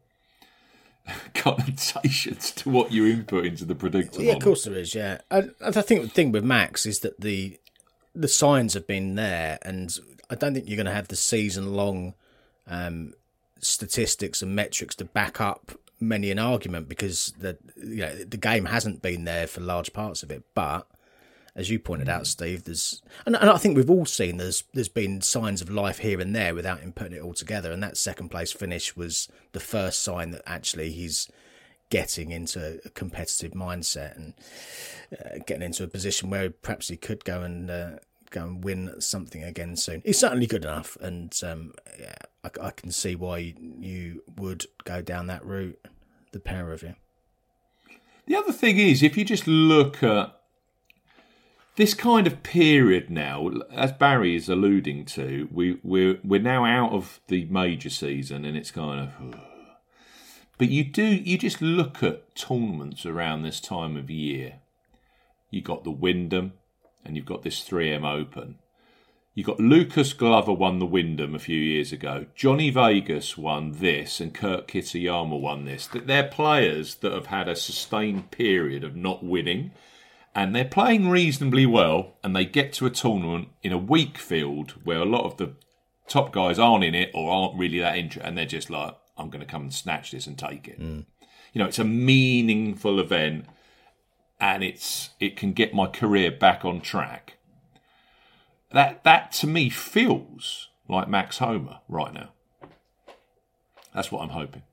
connotations to what you input into the predictor Yeah, model. of course there is, yeah. I, I think the thing with Max is that the the signs have been there, and I don't think you're going to have the season-long um, statistics and metrics to back up many an argument because the you know the game hasn't been there for large parts of it. But as you pointed out, Steve, there's and, and I think we've all seen there's there's been signs of life here and there without him putting it all together. And that second place finish was the first sign that actually he's getting into a competitive mindset and uh, getting into a position where perhaps he could go and uh, go and win something again soon. He's certainly good enough, and um, yeah, I, I can see why you would go down that route, the pair of you. The other thing is, if you just look at this kind of period now, as Barry is alluding to, we, we're we're now out of the major season, and it's kind of. But you do you just look at tournaments around this time of year. You got the Wyndham, and you've got this three M Open. You got Lucas Glover won the Wyndham a few years ago. Johnny Vegas won this, and Kurt Kitayama won this. That they're players that have had a sustained period of not winning, and they're playing reasonably well. And they get to a tournament in a weak field where a lot of the top guys aren't in it or aren't really that interested, and they're just like, I'm going to come and snatch this and take it. Mm. You know, it's a meaningful event, and it's it can get my career back on track. That that to me feels like Max Homa right now. That's what I'm hoping.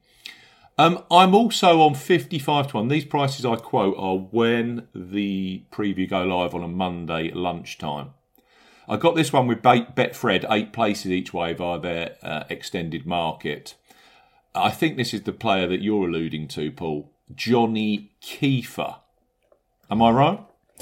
Um, I'm also on fifty-five to one. These prices I quote are when the preview go live on a Monday at lunchtime. I got this one with Betfred, eight places each way via their uh, extended market. I think this is the player that you're alluding to, Paul. Johnny Kiefer. Am I right?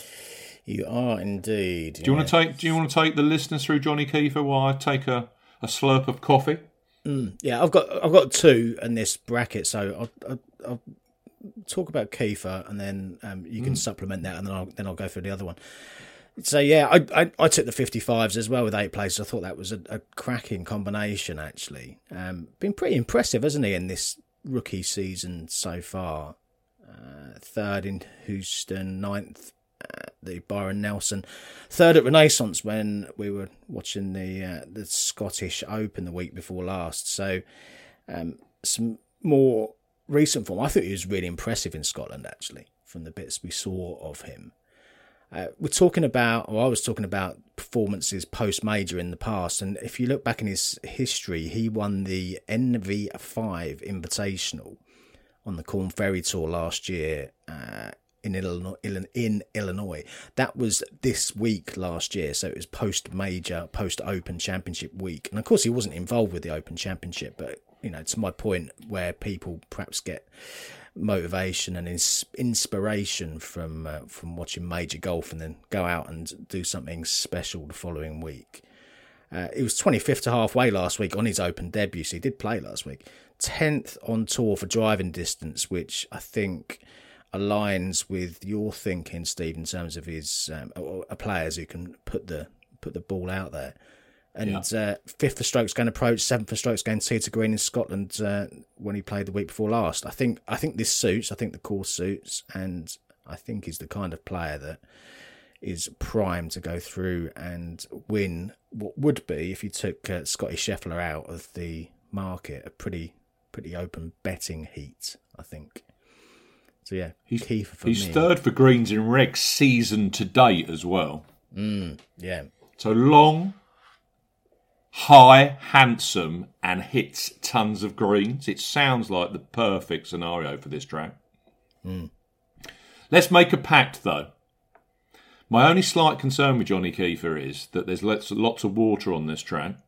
You are indeed. Do you yes. want to take? Do you want to take the listeners through Johnny Kiefer while I take a, a slurp of coffee? Mm, yeah, I've got I've got two in this bracket, so I'll, I'll, I'll talk about Kiefer, and then um, you can mm. supplement that, and then I'll then I'll go through the other one. So yeah, I, I I took the fifty-fives as well with eight places. I thought that was a, a cracking combination, actually. Um, been pretty impressive, hasn't he, in this rookie season so far? Uh, third in Houston, ninth at the Byron Nelson, third at Renaissance when we were watching the uh, the Scottish Open the week before last. So um, some more recent form. I thought he was really impressive in Scotland, actually, from the bits we saw of him. Uh, we're talking about, or I was talking about performances post-major in the past, and if you look back in his history, he won the N V five Invitational on the Corn Ferry Tour last year uh, in Illinois, in Illinois. That was this week last year, so it was post-major, post-Open Championship week. And of course, he wasn't involved with the Open Championship, but you know, to my point, where people perhaps get motivation and ins- inspiration from uh, from watching major golf and then go out and do something special the following week. Uh, he was twenty-fifth to halfway last week on his Open debut, so he did play last week. tenth on tour for driving distance, which I think aligns with your thinking, Steve, in terms of his um, uh, players who can put the put the ball out there. And yeah. uh, fifth for strokes gained approach, seventh for strokes gained tee to green in Scotland uh, when he played the week before last. I think I think this suits. I think the course suits, and I think he's the kind of player that is primed to go through and win what would be, if you took uh, Scotty Scheffler out of the market, a pretty pretty open betting heat, I think. So yeah, he's, Kiefer for he's me. third for greens in reg season to date as well. Mm, yeah. So long, high, handsome, and hits tons of greens. It sounds like the perfect scenario for this track. Mm. Let's make a pact, though. My only slight concern with Johnny Kiefer is that there's lots, lots of water on this track.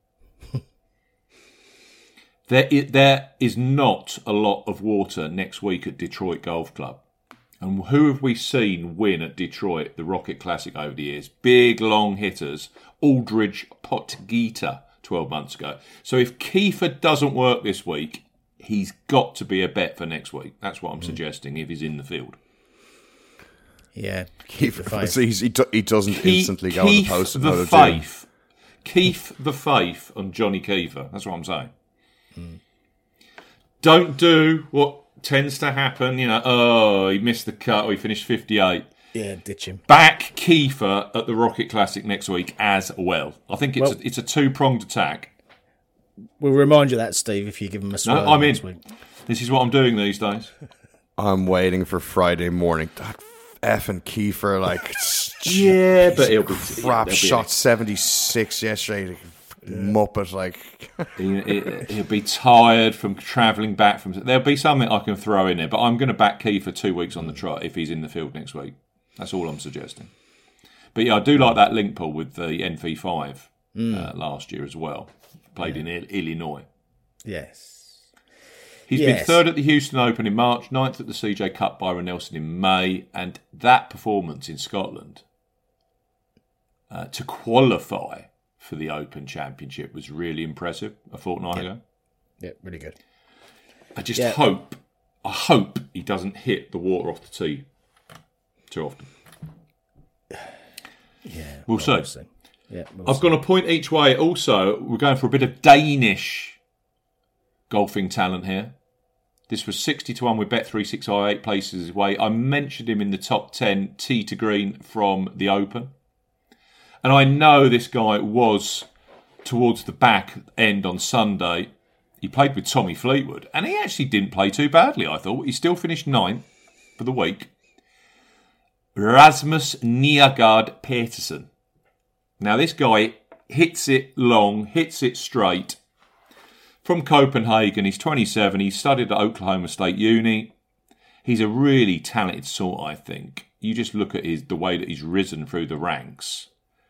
there, is, there is not a lot of water next week at Detroit Golf Club. And who have we seen win at Detroit, the Rocket Classic, over the years? Big, long hitters. Aldridge Potgieter twelve months ago. So if Kiefer doesn't work this week, he's got to be a bet for next week. That's what I'm mm. suggesting if he's in the field. Yeah, Kiefer. So he's, he, do, he doesn't Keith, instantly go Keith on the post and the go to faith. Keith the faith on Johnny Kiefer. That's what I'm saying. Mm. Don't do what tends to happen, you know, oh, he missed the cut or he finished fifty-eight. Yeah, ditch him. Back Kiefer at the Rocket Classic next week as well. I think it's well, a, it's a two-pronged attack. We'll remind you of that, Steve, if you give him a swirl no, I'm next in. week. This is what I'm doing these days. I'm waiting for Friday morning. That effing Kiefer, like, Yeah, but he'll be crap he'll be- shot seventy-six yesterday. Muppet, like. He, he, he'll be tired from travelling back from. There'll be something I can throw in there, but I'm going to back Key for two weeks on the trot if he's in the field next week. That's all I'm suggesting. But yeah, I do like that link pull with the N V five mm. uh, last year as well. Played yeah. in Il- Illinois. Yes. He's yes. been third at the Houston Open in March, ninth at the C J Cup Byron Nelson in May, and that performance in Scotland uh, to qualify for the Open Championship was really impressive a fortnight yeah. ago. Yeah, really good. I just yeah. hope, I hope he doesn't hit the water off the tee too often. Yeah, we'll see. We'll see. Yeah, we'll I've see. gone a point each way. Also, we're going for a bit of Danish golfing talent here. This was sixty to one with Bet three sixty-five, eight places away. I mentioned him in the top ten, tee to green from the Open. And I know this guy was towards the back end on Sunday. He played with Tommy Fleetwood, and he actually didn't play too badly, I thought. He still finished ninth for the week. Rasmus Niergaard Petersen. Now, this guy hits it long, hits it straight. From Copenhagen, he's twenty-seven. He studied at Oklahoma State Uni. He's a really talented sort, I think. You just look at his the way that he's risen through the ranks.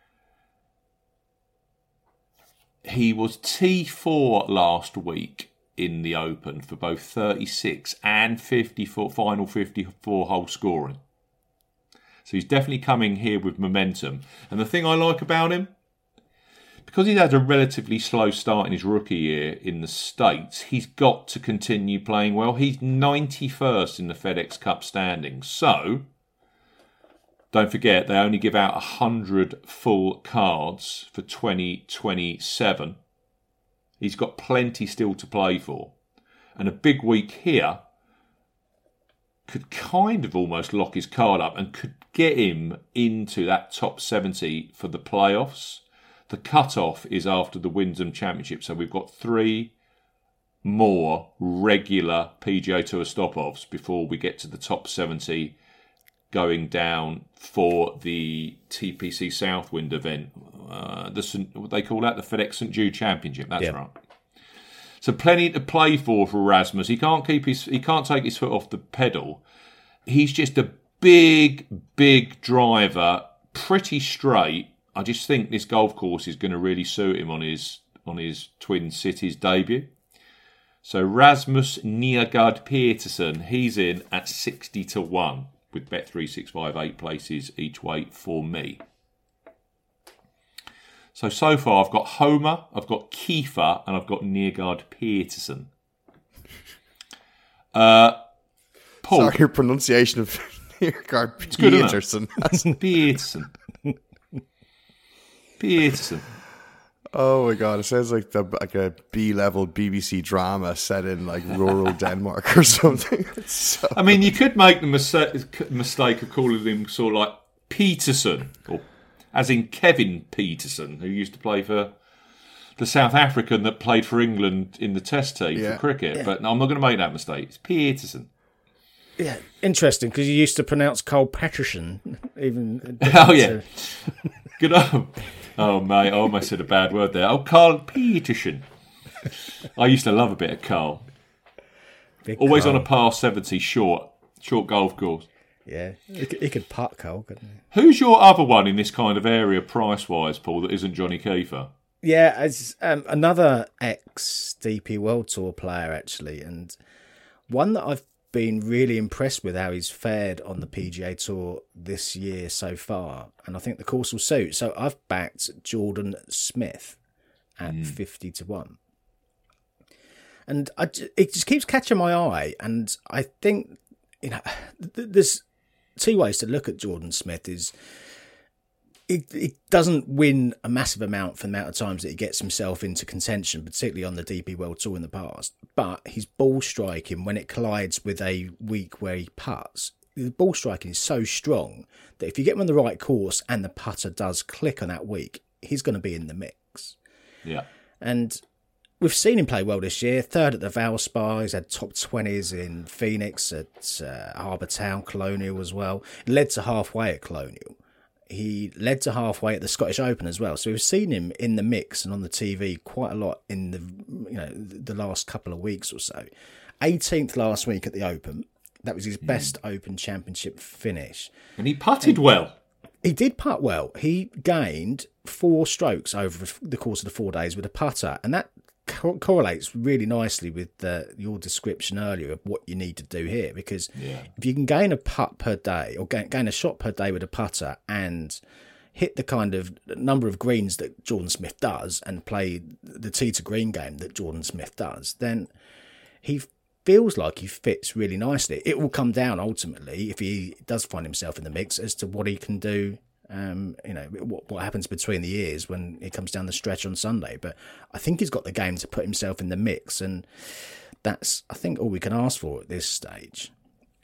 He was T four last week in the Open for both thirty-six and fifty-four, final fifty-four hole scoring. So he's definitely coming here with momentum. And the thing I like about him, because he had a relatively slow start in his rookie year in the States, he's got to continue playing well. He's ninety-first in the FedEx Cup standings. So, don't forget, they only give out one hundred full cards for twenty twenty-seven. He's got plenty still to play for. And a big week here could kind of almost lock his card up and could get him into that top seventy for the playoffs. The cut-off is after the Wyndham Championship, so we've got three more regular P G A Tour stop-offs before we get to the top seventy going down for the T P C Southwind event. Uh, the Saint, what they call that, the FedEx Saint Jude Championship. That's yeah. right. So plenty to play for for Rasmus. He can't keep his, he can't take his foot off the pedal. He's just a big, big driver, pretty straight. I just think this golf course is going to really suit him on his on his Twin Cities debut. So Rasmus Niergaard Petersen, he's in at sixty to one with Bet three sixty-five, eight places each way for me. So, so far I've got Homer, I've got Kiefer, and I've got Niergaard Petersen. Uh, Paul. Sorry, your pronunciation of Niergaard good, Petersen. Petersen. Petersen. Oh my god, it sounds like the like a B-level B B C drama set in like rural Denmark or something. So... I mean, you could make the mis- mistake of calling him sort of like Peterson, or as in Kevin Peterson, who used to play for the South African that played for England in the Test team yeah. for cricket. Yeah. But I'm not going to make that mistake. It's Peterson. Yeah, interesting, because you used to pronounce Cole Patterson. Even oh, yeah. Good on. Oh, mate, I almost said a bad word there. Oh, Carl Peterson. I used to love a bit of Carl. Big Always Carl. on a par seventy short, short golf course. Yeah, he could, he could putt Cole, couldn't he? Who's your other one in this kind of area, price-wise, Paul, that isn't Johnny Kiefer? Yeah, as um, another ex-D P World Tour player, actually, and one that I've been really impressed with how he's fared on the P G A Tour this year so far, and I think the course will suit. So I've backed Jordan Smith at mm. fifty to one. And I, it just keeps catching my eye, and I think, you know, there's two ways to look at Jordan Smith. Is It, it doesn't win a massive amount for the amount of times that he gets himself into contention, particularly on the D P World Tour in the past. But his ball striking, when it collides with a week where he putts, the ball striking is so strong that if you get him on the right course and the putter does click on that week, he's going to be in the mix. Yeah. And we've seen him play well this year. Third at the Valspar. He's had top twenties in Phoenix, at uh, Harbour Town, Colonial as well. Led to halfway at Colonial. He led to halfway at the Scottish Open as well. So we've seen him in the mix and on the T V quite a lot in the you know the last couple of weeks or so. eighteenth last week at the Open. That was his mm. best Open Championship finish. And he putted and well. He did putt well. He gained four strokes over the course of the four days with a putter. And that co- correlates really nicely with uh, your description earlier of what you need to do here. Because yeah. if you can gain a putt per day or gain, gain a shot per day with a putter and hit the kind of number of greens that Jordan Smith does and play the tee to green game that Jordan Smith does, then he feels like he fits really nicely. It will come down ultimately, if he does find himself in the mix, as to what he can do, um, you know, what, what happens between the years when it comes down the stretch on Sunday. But I think he's got the game to put himself in the mix, and that's, I think, all we can ask for at this stage.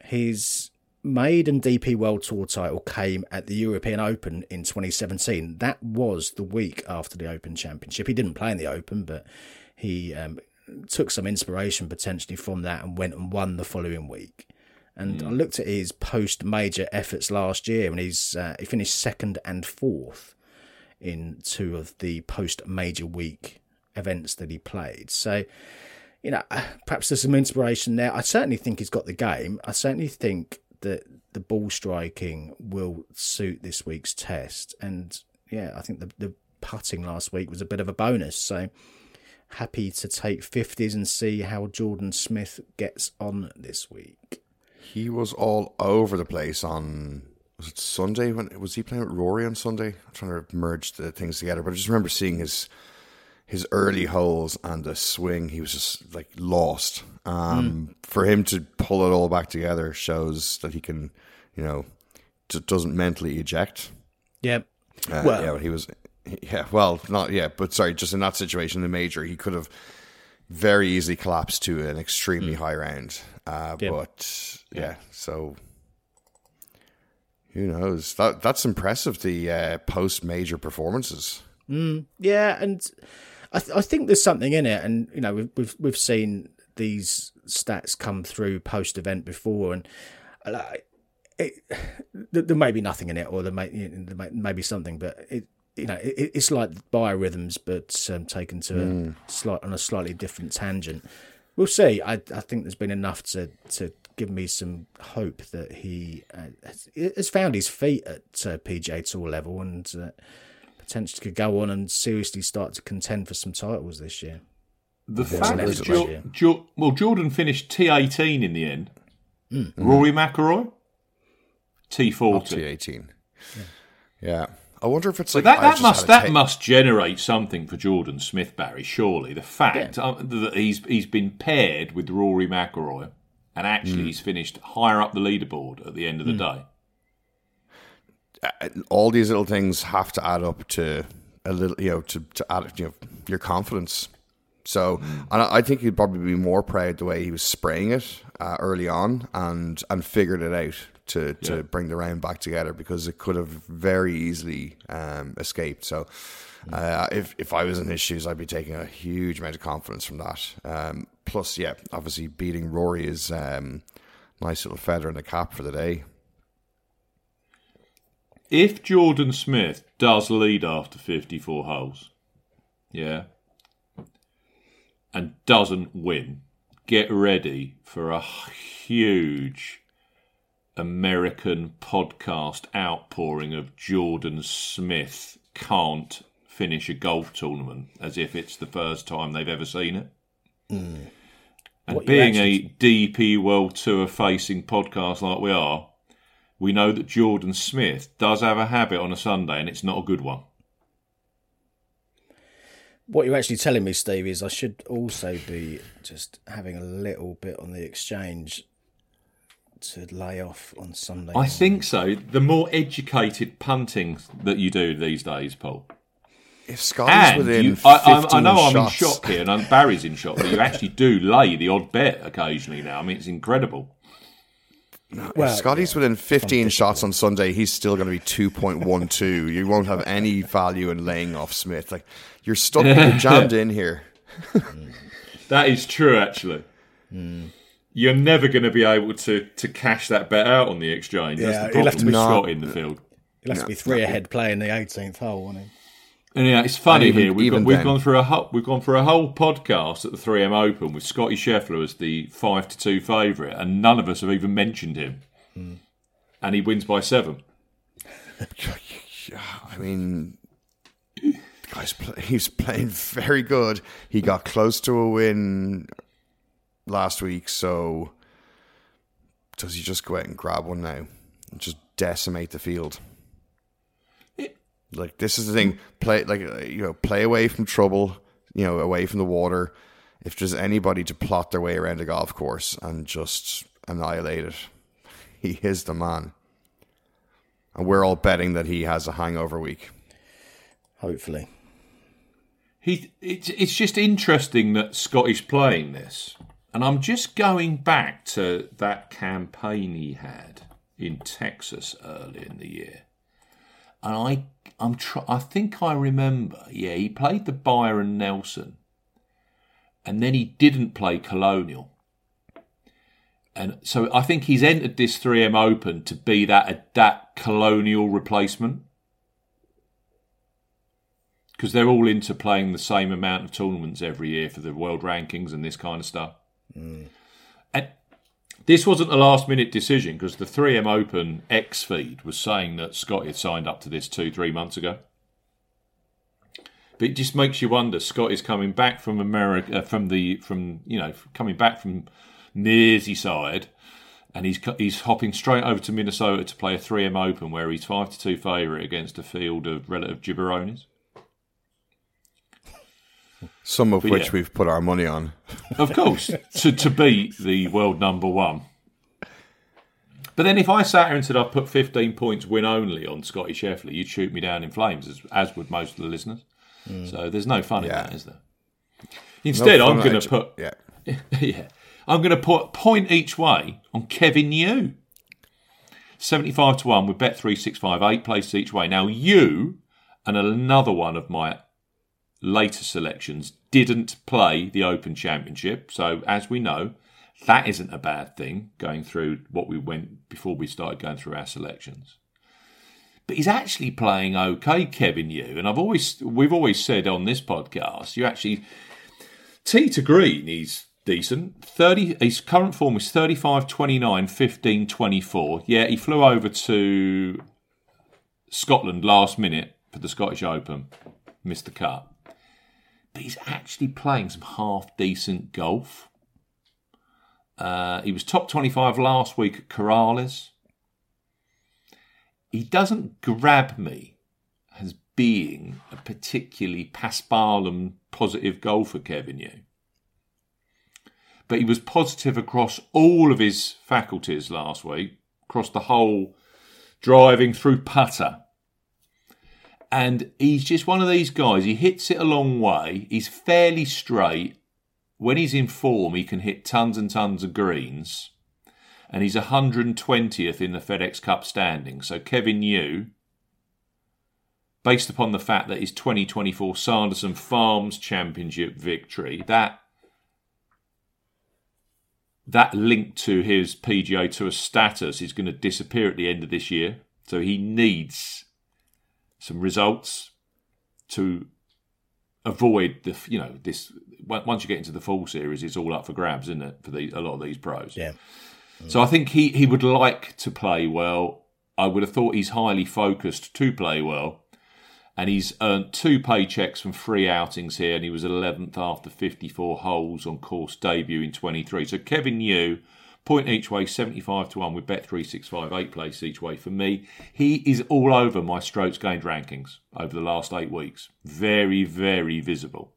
His maiden D P World Tour title came at the European Open in twenty seventeen. That was the week after the Open Championship. He didn't play in the Open, but he um, took some inspiration potentially from that and went and won the following week. And mm. I looked at his post-major efforts last year, and he's uh, he finished second and fourth in two of the post-major week events that he played. So, you know, perhaps there's some inspiration there. I certainly think he's got the game. I certainly think that the ball striking will suit this week's test. And, yeah, I think the, the putting last week was a bit of a bonus. So, happy to take fifties and see how Jordan Smith gets on this week. He was all over the place on, was it Sunday? When was he playing with Rory on Sunday? I'm trying to merge the things together, but I just remember seeing his his early holes and the swing. He was just like lost. Um, mm. For him to pull it all back together shows that he can, you know, just doesn't mentally eject. Yep. Uh, well, yeah, he was. Yeah, well, not yet, but sorry, just in that situation, the major, he could have very easily collapsed to an extremely mm. high round. Uh, yep. But yeah, yeah, so who knows? That that's impressive. The uh, post-major performances. Mm, yeah, and I th- I think there's something in it, and you know we've we've we've seen these stats come through post-event before, and like it, there may be nothing in it, or there may you know, there may, may be something, but it. You know, it, it's like biorhythms, but um, taken to mm. a slight on a slightly different tangent. We'll see. I, I think there's been enough to, to give me some hope that he uh, has, has found his feet at uh, P G A Tour level and uh, potentially could go on and seriously start to contend for some titles this year. The fact that jo- jo- well, Jordan finished T eighteen in the end. Mm. Rory McIlroy T forty. T eighteen. Yeah. yeah. I wonder if it's like that, that must that ta- must generate something for Jordan Smith, Barry. Surely the fact yeah. uh, that he's he's been paired with Rory McIlroy and actually mm. he's finished higher up the leaderboard at the end of the mm. day. Uh, all these little things have to add up to a little, you know, to to add you know your confidence. So, mm. and I, I think he'd probably be more proud the way he was spraying it uh, early on and and figured it out. To, to yeah. bring the round back together, because it could have very easily um, escaped. So uh, if if I was in his shoes, I'd be taking a huge amount of confidence from that. Um, plus, yeah, obviously beating Rory is um, nice little feather in the cap for the day. If Jordan Smith does lead after fifty-four holes, yeah, and doesn't win, get ready for a huge American podcast outpouring of Jordan Smith can't finish a golf tournament, as if it's the first time they've ever seen it. Mm. And what being actually... a D P World Tour facing podcast like we are, we know that Jordan Smith does have a habit on a Sunday, and it's not a good one. What you're actually telling me, Steve, is I should also be just having a little bit on the exchange to lay off on Sunday. I think so. The more educated punting that you do these days, Paul. If Scotty's within you, I, I, I know shots. I'm in shock here, and I'm, Barry's in shock, but you actually do lay the odd bet occasionally now. I mean, it's incredible. No, well, if Scotty's yeah, within fifteen shots on Sunday, he's still going to be two point one two. You won't have any value in laying off Smith. Like you're stuck, you're jammed in here. That is true, actually. Mm. You're never going to be able to, to cash that bet out on the exchange. Yeah, That's the he'll have problem to with be- Scott in the field. He'll have to be three ahead playing the eighteenth hole, won't he? And yeah, it's funny And even- here. We've, even got, we've then- gone through a whole, we've gone through a whole podcast at the three M Open with Scotty Scheffler as the five to two favourite, and none of us have even mentioned him. Mm. And he wins by seven. I mean, the guy's play, he's playing very good. He got close to a win last week, so does he just go out and grab one now and just decimate the field? It, Like, this is the thing. Play like uh, you know, play away from trouble. You know, away from the water. If there's anybody to plot their way around a golf course and just annihilate it, he is the man. And we're all betting that he has a hangover week. Hopefully. he, it's, it's just interesting that Scotty's playing this. And I'm just going back to that campaign he had in Texas early in the year. And I I'm tr- I think I remember, yeah, he played the Byron Nelson. And then he didn't play Colonial. And so I think he's entered this three M Open to be that that Colonial replacement. Because they're all into playing the same amount of tournaments every year for the world rankings and this kind of stuff. Mm. And this wasn't a last minute decision because the three M Open X feed was saying that Scotty had signed up to this two, three months ago. But it just makes you wonder. Scotty's coming back from America, uh, from the from you know coming back from Merseyside, and he's he's hopping straight over to Minnesota to play a three M Open where he's five to two favourite against a field of relative gibberonis. Some of But which yeah. we've put our money on. Of course, to to beat the world number one. But then if I sat here and said I'd put fifteen points win only on Scotty Scheffler, you'd shoot me down in flames, as, as would most of the listeners. Mm. So there's no fun Yeah. in that, is there? Instead, No I'm fun, going to actually. put Yeah. yeah, I'm going to put point each way on Kevin Yu. seventy-five to one with Bet three sixty-five, eight places each way. Now, Yu and another one of my later selections didn't play the Open Championship. So, as we know, that isn't a bad thing going through what we went before we started going through our selections. But he's actually playing okay, Kevin Yu. And I've always we've always said on this podcast, you actually tee to green, he's decent. thirty his current form is thirty-five twenty-nine, fifteen twenty-four. Yeah, he flew over to Scotland last minute for the Scottish Open. Missed the cut. But he's actually playing some half decent golf. Uh, he was top twenty-five last week at Corrales. He doesn't grab me as being a particularly paspalum positive golfer, Kevin Yu. But he was positive across all of his faculties last week, across the whole driving through putter. And he's just one of these guys, he hits it a long way, he's fairly straight. When he's in form, he can hit tons and tons of greens. And he's one hundred twentieth in the FedEx Cup standing. So Kevin Yu, based upon the fact that his twenty twenty-four Sanderson Farms Championship victory, that that link to his P G A Tour status is going to disappear at the end of this year. So he needs some results to avoid the, you know, this. Once you get into the full series, it's all up for grabs, isn't it, for the, a lot of these pros? Yeah. Mm. So I think he, he would like to play well. I would have thought he's highly focused to play well. And he's earned two paychecks from free outings here, and he was eleventh after fifty-four holes on course debut in twenty-three. So Kevin Yu, point each way, seventy-five to one with Bet three sixty-five, eight places each way for me. He is all over my strokes gained rankings over the last eight weeks. Very, very visible.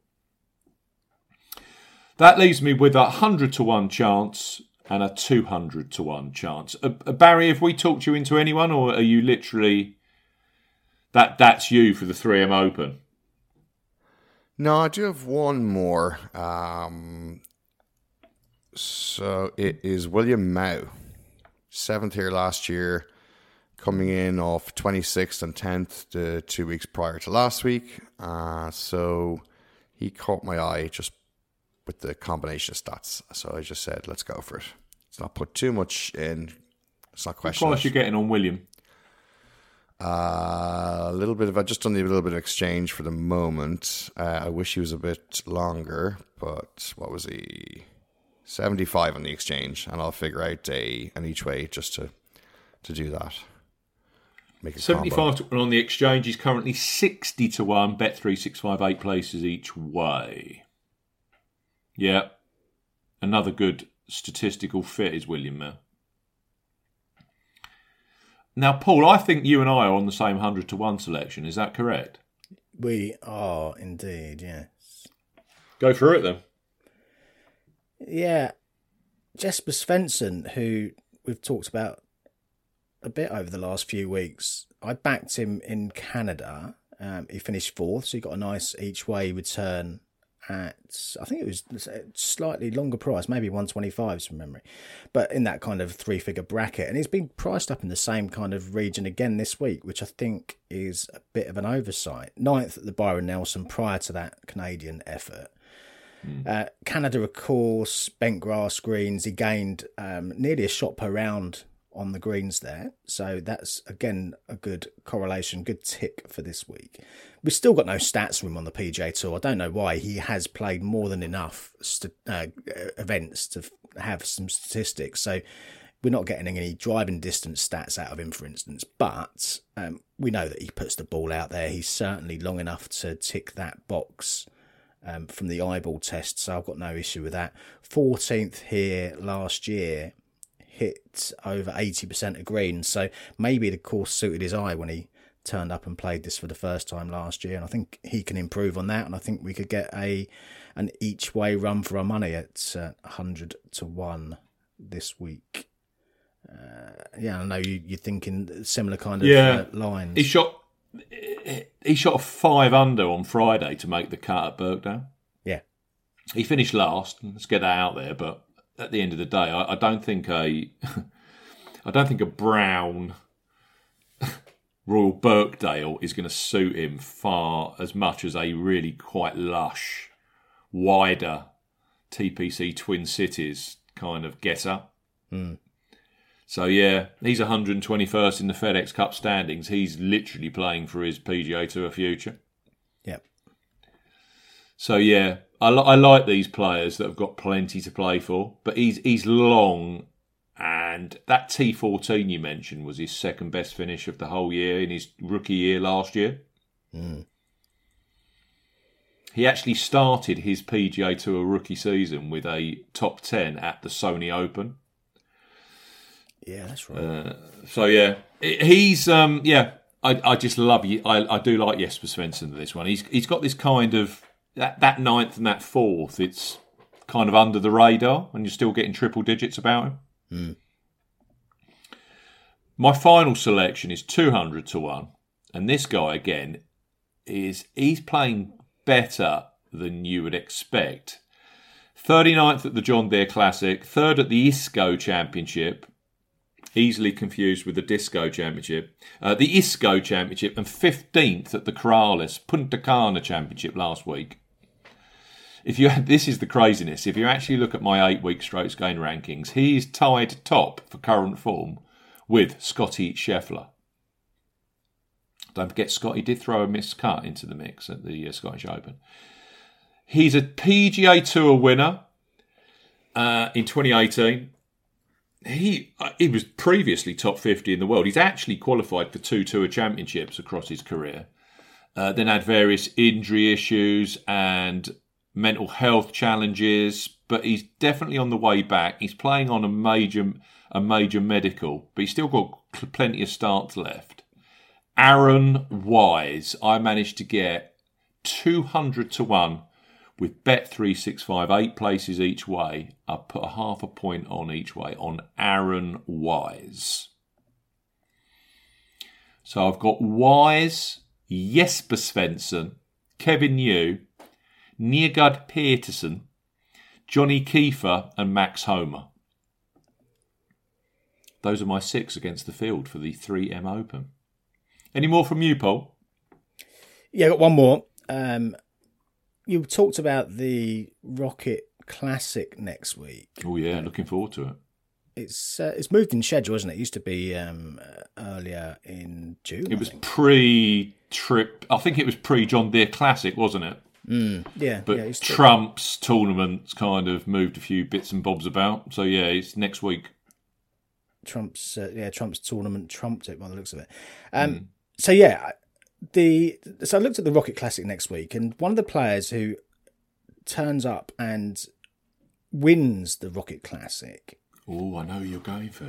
That leaves me with a one hundred to one chance and a two hundred to one chance. Uh, uh, Barry, have we talked you into anyone, or are you literally... That that's you for the three M Open? No, I do have one more. Um, so it is William Mao, seventh here last year, coming in off twenty-sixth and tenth the two weeks prior to last week. Uh, so he caught my eye just with the combination of stats. So I just said, let's go for it. Let's not put too much in. It's not What question. price you getting on William? Uh, a little bit of, I've just done a little bit of exchange for the moment. Uh, I wish he was a bit longer, but what was he? seventy-five on the exchange, and I'll figure out a an each way just to to do that. Make a seventy-five combo. to, on the exchange. He's currently sixty to one. Bet three six five eight places each way. Yeah, another good statistical fit is William now. Now, Paul, I think you and I are on the same hundred to one selection. Is that correct? We are indeed, yes. Go through it then. Yeah, Jesper Svensson, who we've talked about a bit over the last few weeks. I backed him in Canada. Um, he finished fourth, so he got a nice each way return at, I think it was a slightly longer price, maybe one twenty-five from memory, but in that kind of three figure bracket. And he's been priced up in the same kind of region again this week, which I think is a bit of an oversight. Ninth at the Byron Nelson prior to that Canadian effort. Mm. Uh, Canada, of course, bent grass greens. He gained um, nearly a shot per round on the greens there. So that's, again, a good correlation, good tick for this week. We've still got no stats from him on the P G A Tour. I don't know why. He has played more than enough st- uh, events to f- have some statistics. So we're not getting any driving distance stats out of him, for instance. But um, we know that he puts the ball out there. He's certainly long enough to tick that box um, from the eyeball test. So I've got no issue with that. fourteenth here last year. Hit over eighty percent of greens, so maybe the course suited his eye when he turned up and played this for the first time last year, and I think he can improve on that, and I think we could get a an each way run for our money at uh, one hundred to one this week. Uh, yeah, I know you, you're thinking similar kind of yeah. uh, lines. He shot he shot a five under on Friday to make the cut at Birkdale. Yeah, he finished last. Let's get that out there, but at the end of the day, I, I don't think a, I don't think a brown Royal Birkdale is going to suit him far as much as a really quite lush, wider T P C Twin Cities kind of getter. Mm. So yeah, he's one hundred twenty-first in the FedEx Cup standings. He's literally playing for his P G A Tour future. Yep. So yeah. I, li- I like these players that have got plenty to play for, but he's he's long, and that T fourteen you mentioned was his second best finish of the whole year in his rookie year last year. Mm. He actually started his P G A Tour rookie season with a top ten at the Sony Open. Yeah, that's right. Uh, so yeah, he's um yeah, I I just love you. I I do like Jesper Svensson this one. He's he's got this kind of. That that ninth and that fourth, it's kind of under the radar, and you're still getting triple digits about him. Mm. My final selection is two hundred to one, and this guy again is he's playing better than you would expect. thirty-ninth at the John Deere Classic, third at the ISCO Championship, easily confused with the Disco Championship, uh, the ISCO Championship, and fifteenth at the Corales Punta Cana Championship last week. If you, this is the craziness. If you actually look at my eight-week strokes gain rankings, he's tied top for current form with Scotty Scheffler. Don't forget, Scotty did throw a missed cut into the mix at the uh, Scottish Open. He's a P G A Tour winner uh, in twenty eighteen. He uh, he was previously top fifty in the world. He's actually qualified for two Tour Championships across his career. Uh, then had various injury issues and mental health challenges, but he's definitely on the way back. He's playing on a major a major medical, but he's still got plenty of starts left. Aaron Wise, I managed to get two hundred to one with Bet three six five, eight places each way. I put a half a point on each way on Aaron Wise. So I've got Wise, Jesper Svensson, Kevin Yu, Nygard Peterson, Johnny Kiefer and Max Homer. Those are my six against the field for the three M Open. Any more from you, Paul? Yeah, I got one more. Um, you talked about the Rocket Classic next week. Oh yeah, looking forward to it. It's uh, it's moved in schedule, isn't it? It used to be um, uh, earlier in June. It I was think. pre-trip. I think it was pre-John Deere Classic, wasn't it? Mm, yeah, But yeah, it used to- Trump's tournaments kind of moved a few bits and bobs about. So yeah, it's next week. Trump's uh, yeah Trump's tournament trumped it by the looks of it. Um, mm. So yeah, the so I looked at the Rocket Classic next week, and one of the players who turns up and wins the Rocket Classic. Oh, I know who you're going for.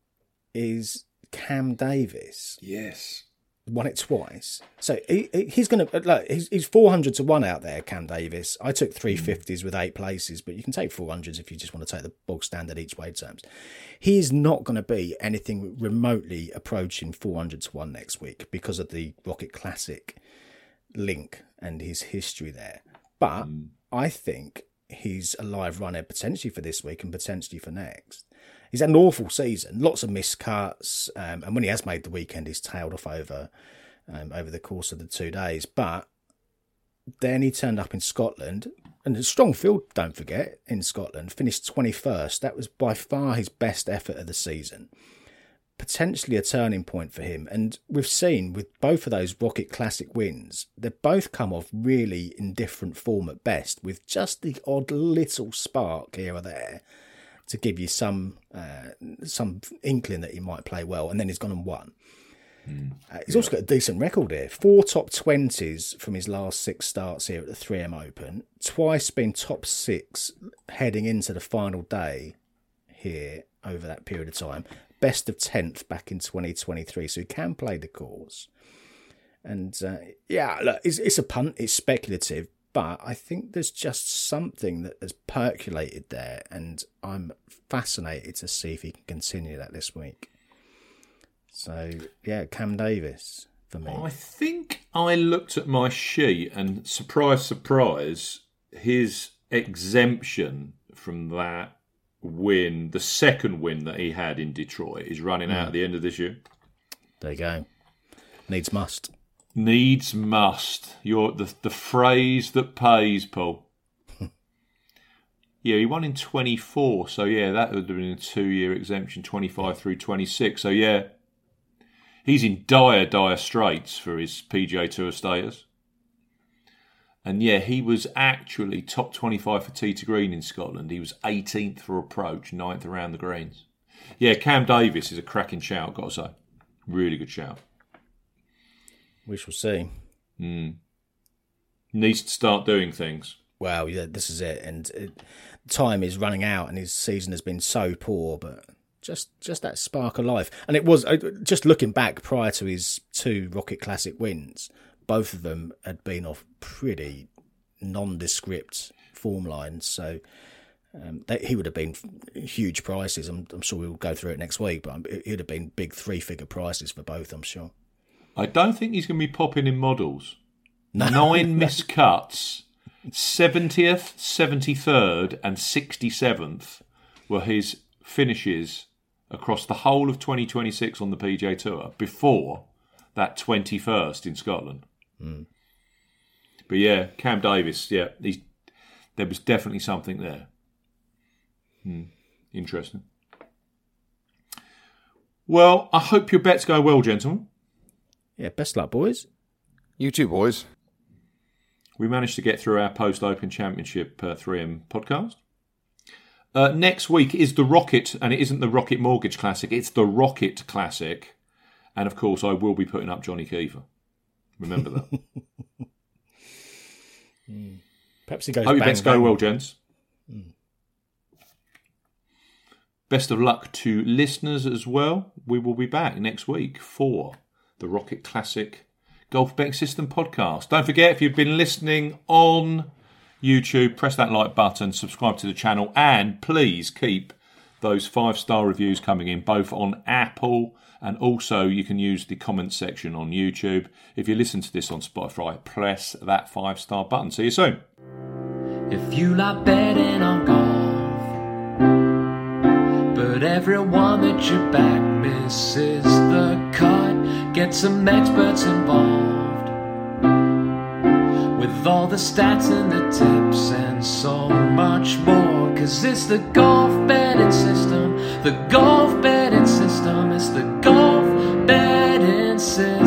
Is Cam Davis. Yes. Won it twice. So he, he's going to, like, he's, he's four hundred to one out there, Cam Davis. I took three fifties mm. with eight places, but you can take four hundreds if you just want to take the bog standard each way terms. He is not going to be anything remotely approaching four hundred to one next week because of the Rocket Classic link and his history there. But mm. I think he's a live runner potentially for this week and potentially for next. He's had an awful season, lots of missed cuts, um, and when he has made the weekend, he's tailed off over um, over the course of the two days. But then he turned up in Scotland, and a strong field, don't forget, in Scotland, finished twenty-first. That was by far his best effort of the season. Potentially a turning point for him. And we've seen with both of those Rocket Classic wins, they've both come off really in different form at best, with just the odd little spark here or there to give you some uh, some inkling that he might play well, and then he's gone and won. Mm. Uh, he's yeah. also got a decent record here. Four top twenties from his last six starts here at the three M Open. Twice been top six heading into the final day here over that period of time. Best of tenth back in twenty twenty-three, so he can play the course. And uh, yeah, look, it's, it's a punt, it's speculative, but I think there's just something that has percolated there, and I'm fascinated to see if he can continue that this week. So, yeah, Cam Davis for me. I think I looked at my sheet, and surprise, surprise, his exemption from that win, the second win that he had in Detroit, is running mm. out at the end of this year. There you go. Needs must. Needs must. You're the the phrase that pays, Paul. Yeah, he won in twenty-four, so yeah, that would have been a two-year exemption, twenty-five through twenty-six. So yeah, he's in dire, dire straits for his P G A Tour status. And yeah, he was actually top twenty-five for tee to green in Scotland. He was eighteenth for approach, ninth around the greens. Yeah, Cam Davis is a cracking shout, got to say. Really good shout. We shall see. Mm. Needs to start doing things. Well, yeah, this is it. And it, time is running out, and his season has been so poor, but just just that spark of life. And it was, just looking back prior to his two Rocket Classic wins, both of them had been off pretty nondescript form lines. So um, they, he would have been huge prices. I'm, I'm sure we'll go through it next week, but it would have been big three-figure prices for both, I'm sure. I don't think he's going to be popping in models. No. Nine missed cuts, seventieth, seventy-third and sixty-seventh were his finishes across the whole of twenty twenty-six on the P G A Tour before that twenty-first in Scotland. Mm. But yeah, Cam Davis, yeah, he's, there was definitely something there. Hmm. Interesting. Well, I hope your bets go well, gentlemen. Yeah, best luck, boys. You too, boys. We managed to get through our post-Open Championship uh, three M podcast. Uh, next week is the Rocket, and it isn't the Rocket Mortgage Classic, it's the Rocket Classic. And, of course, I will be putting up Johnny Keefer. Remember that. mm. Perhaps he goes Hope your bang, bets bang. go well, gents. Mm. Best of luck to listeners as well. We will be back next week for the Rocket Classic Golf Betting System podcast. Don't forget, if you've been listening on YouTube, press that like button, subscribe to the channel, and please keep those five-star reviews coming in, both on Apple, and also you can use the comment section on YouTube. If you listen to this on Spotify, press that five-star button. See you soon. If you like betting on golf, but everyone that you back misses the cut, get some experts involved with all the stats and the tips and so much more. cause it's the golf betting system. The golf betting system. It's the golf betting system.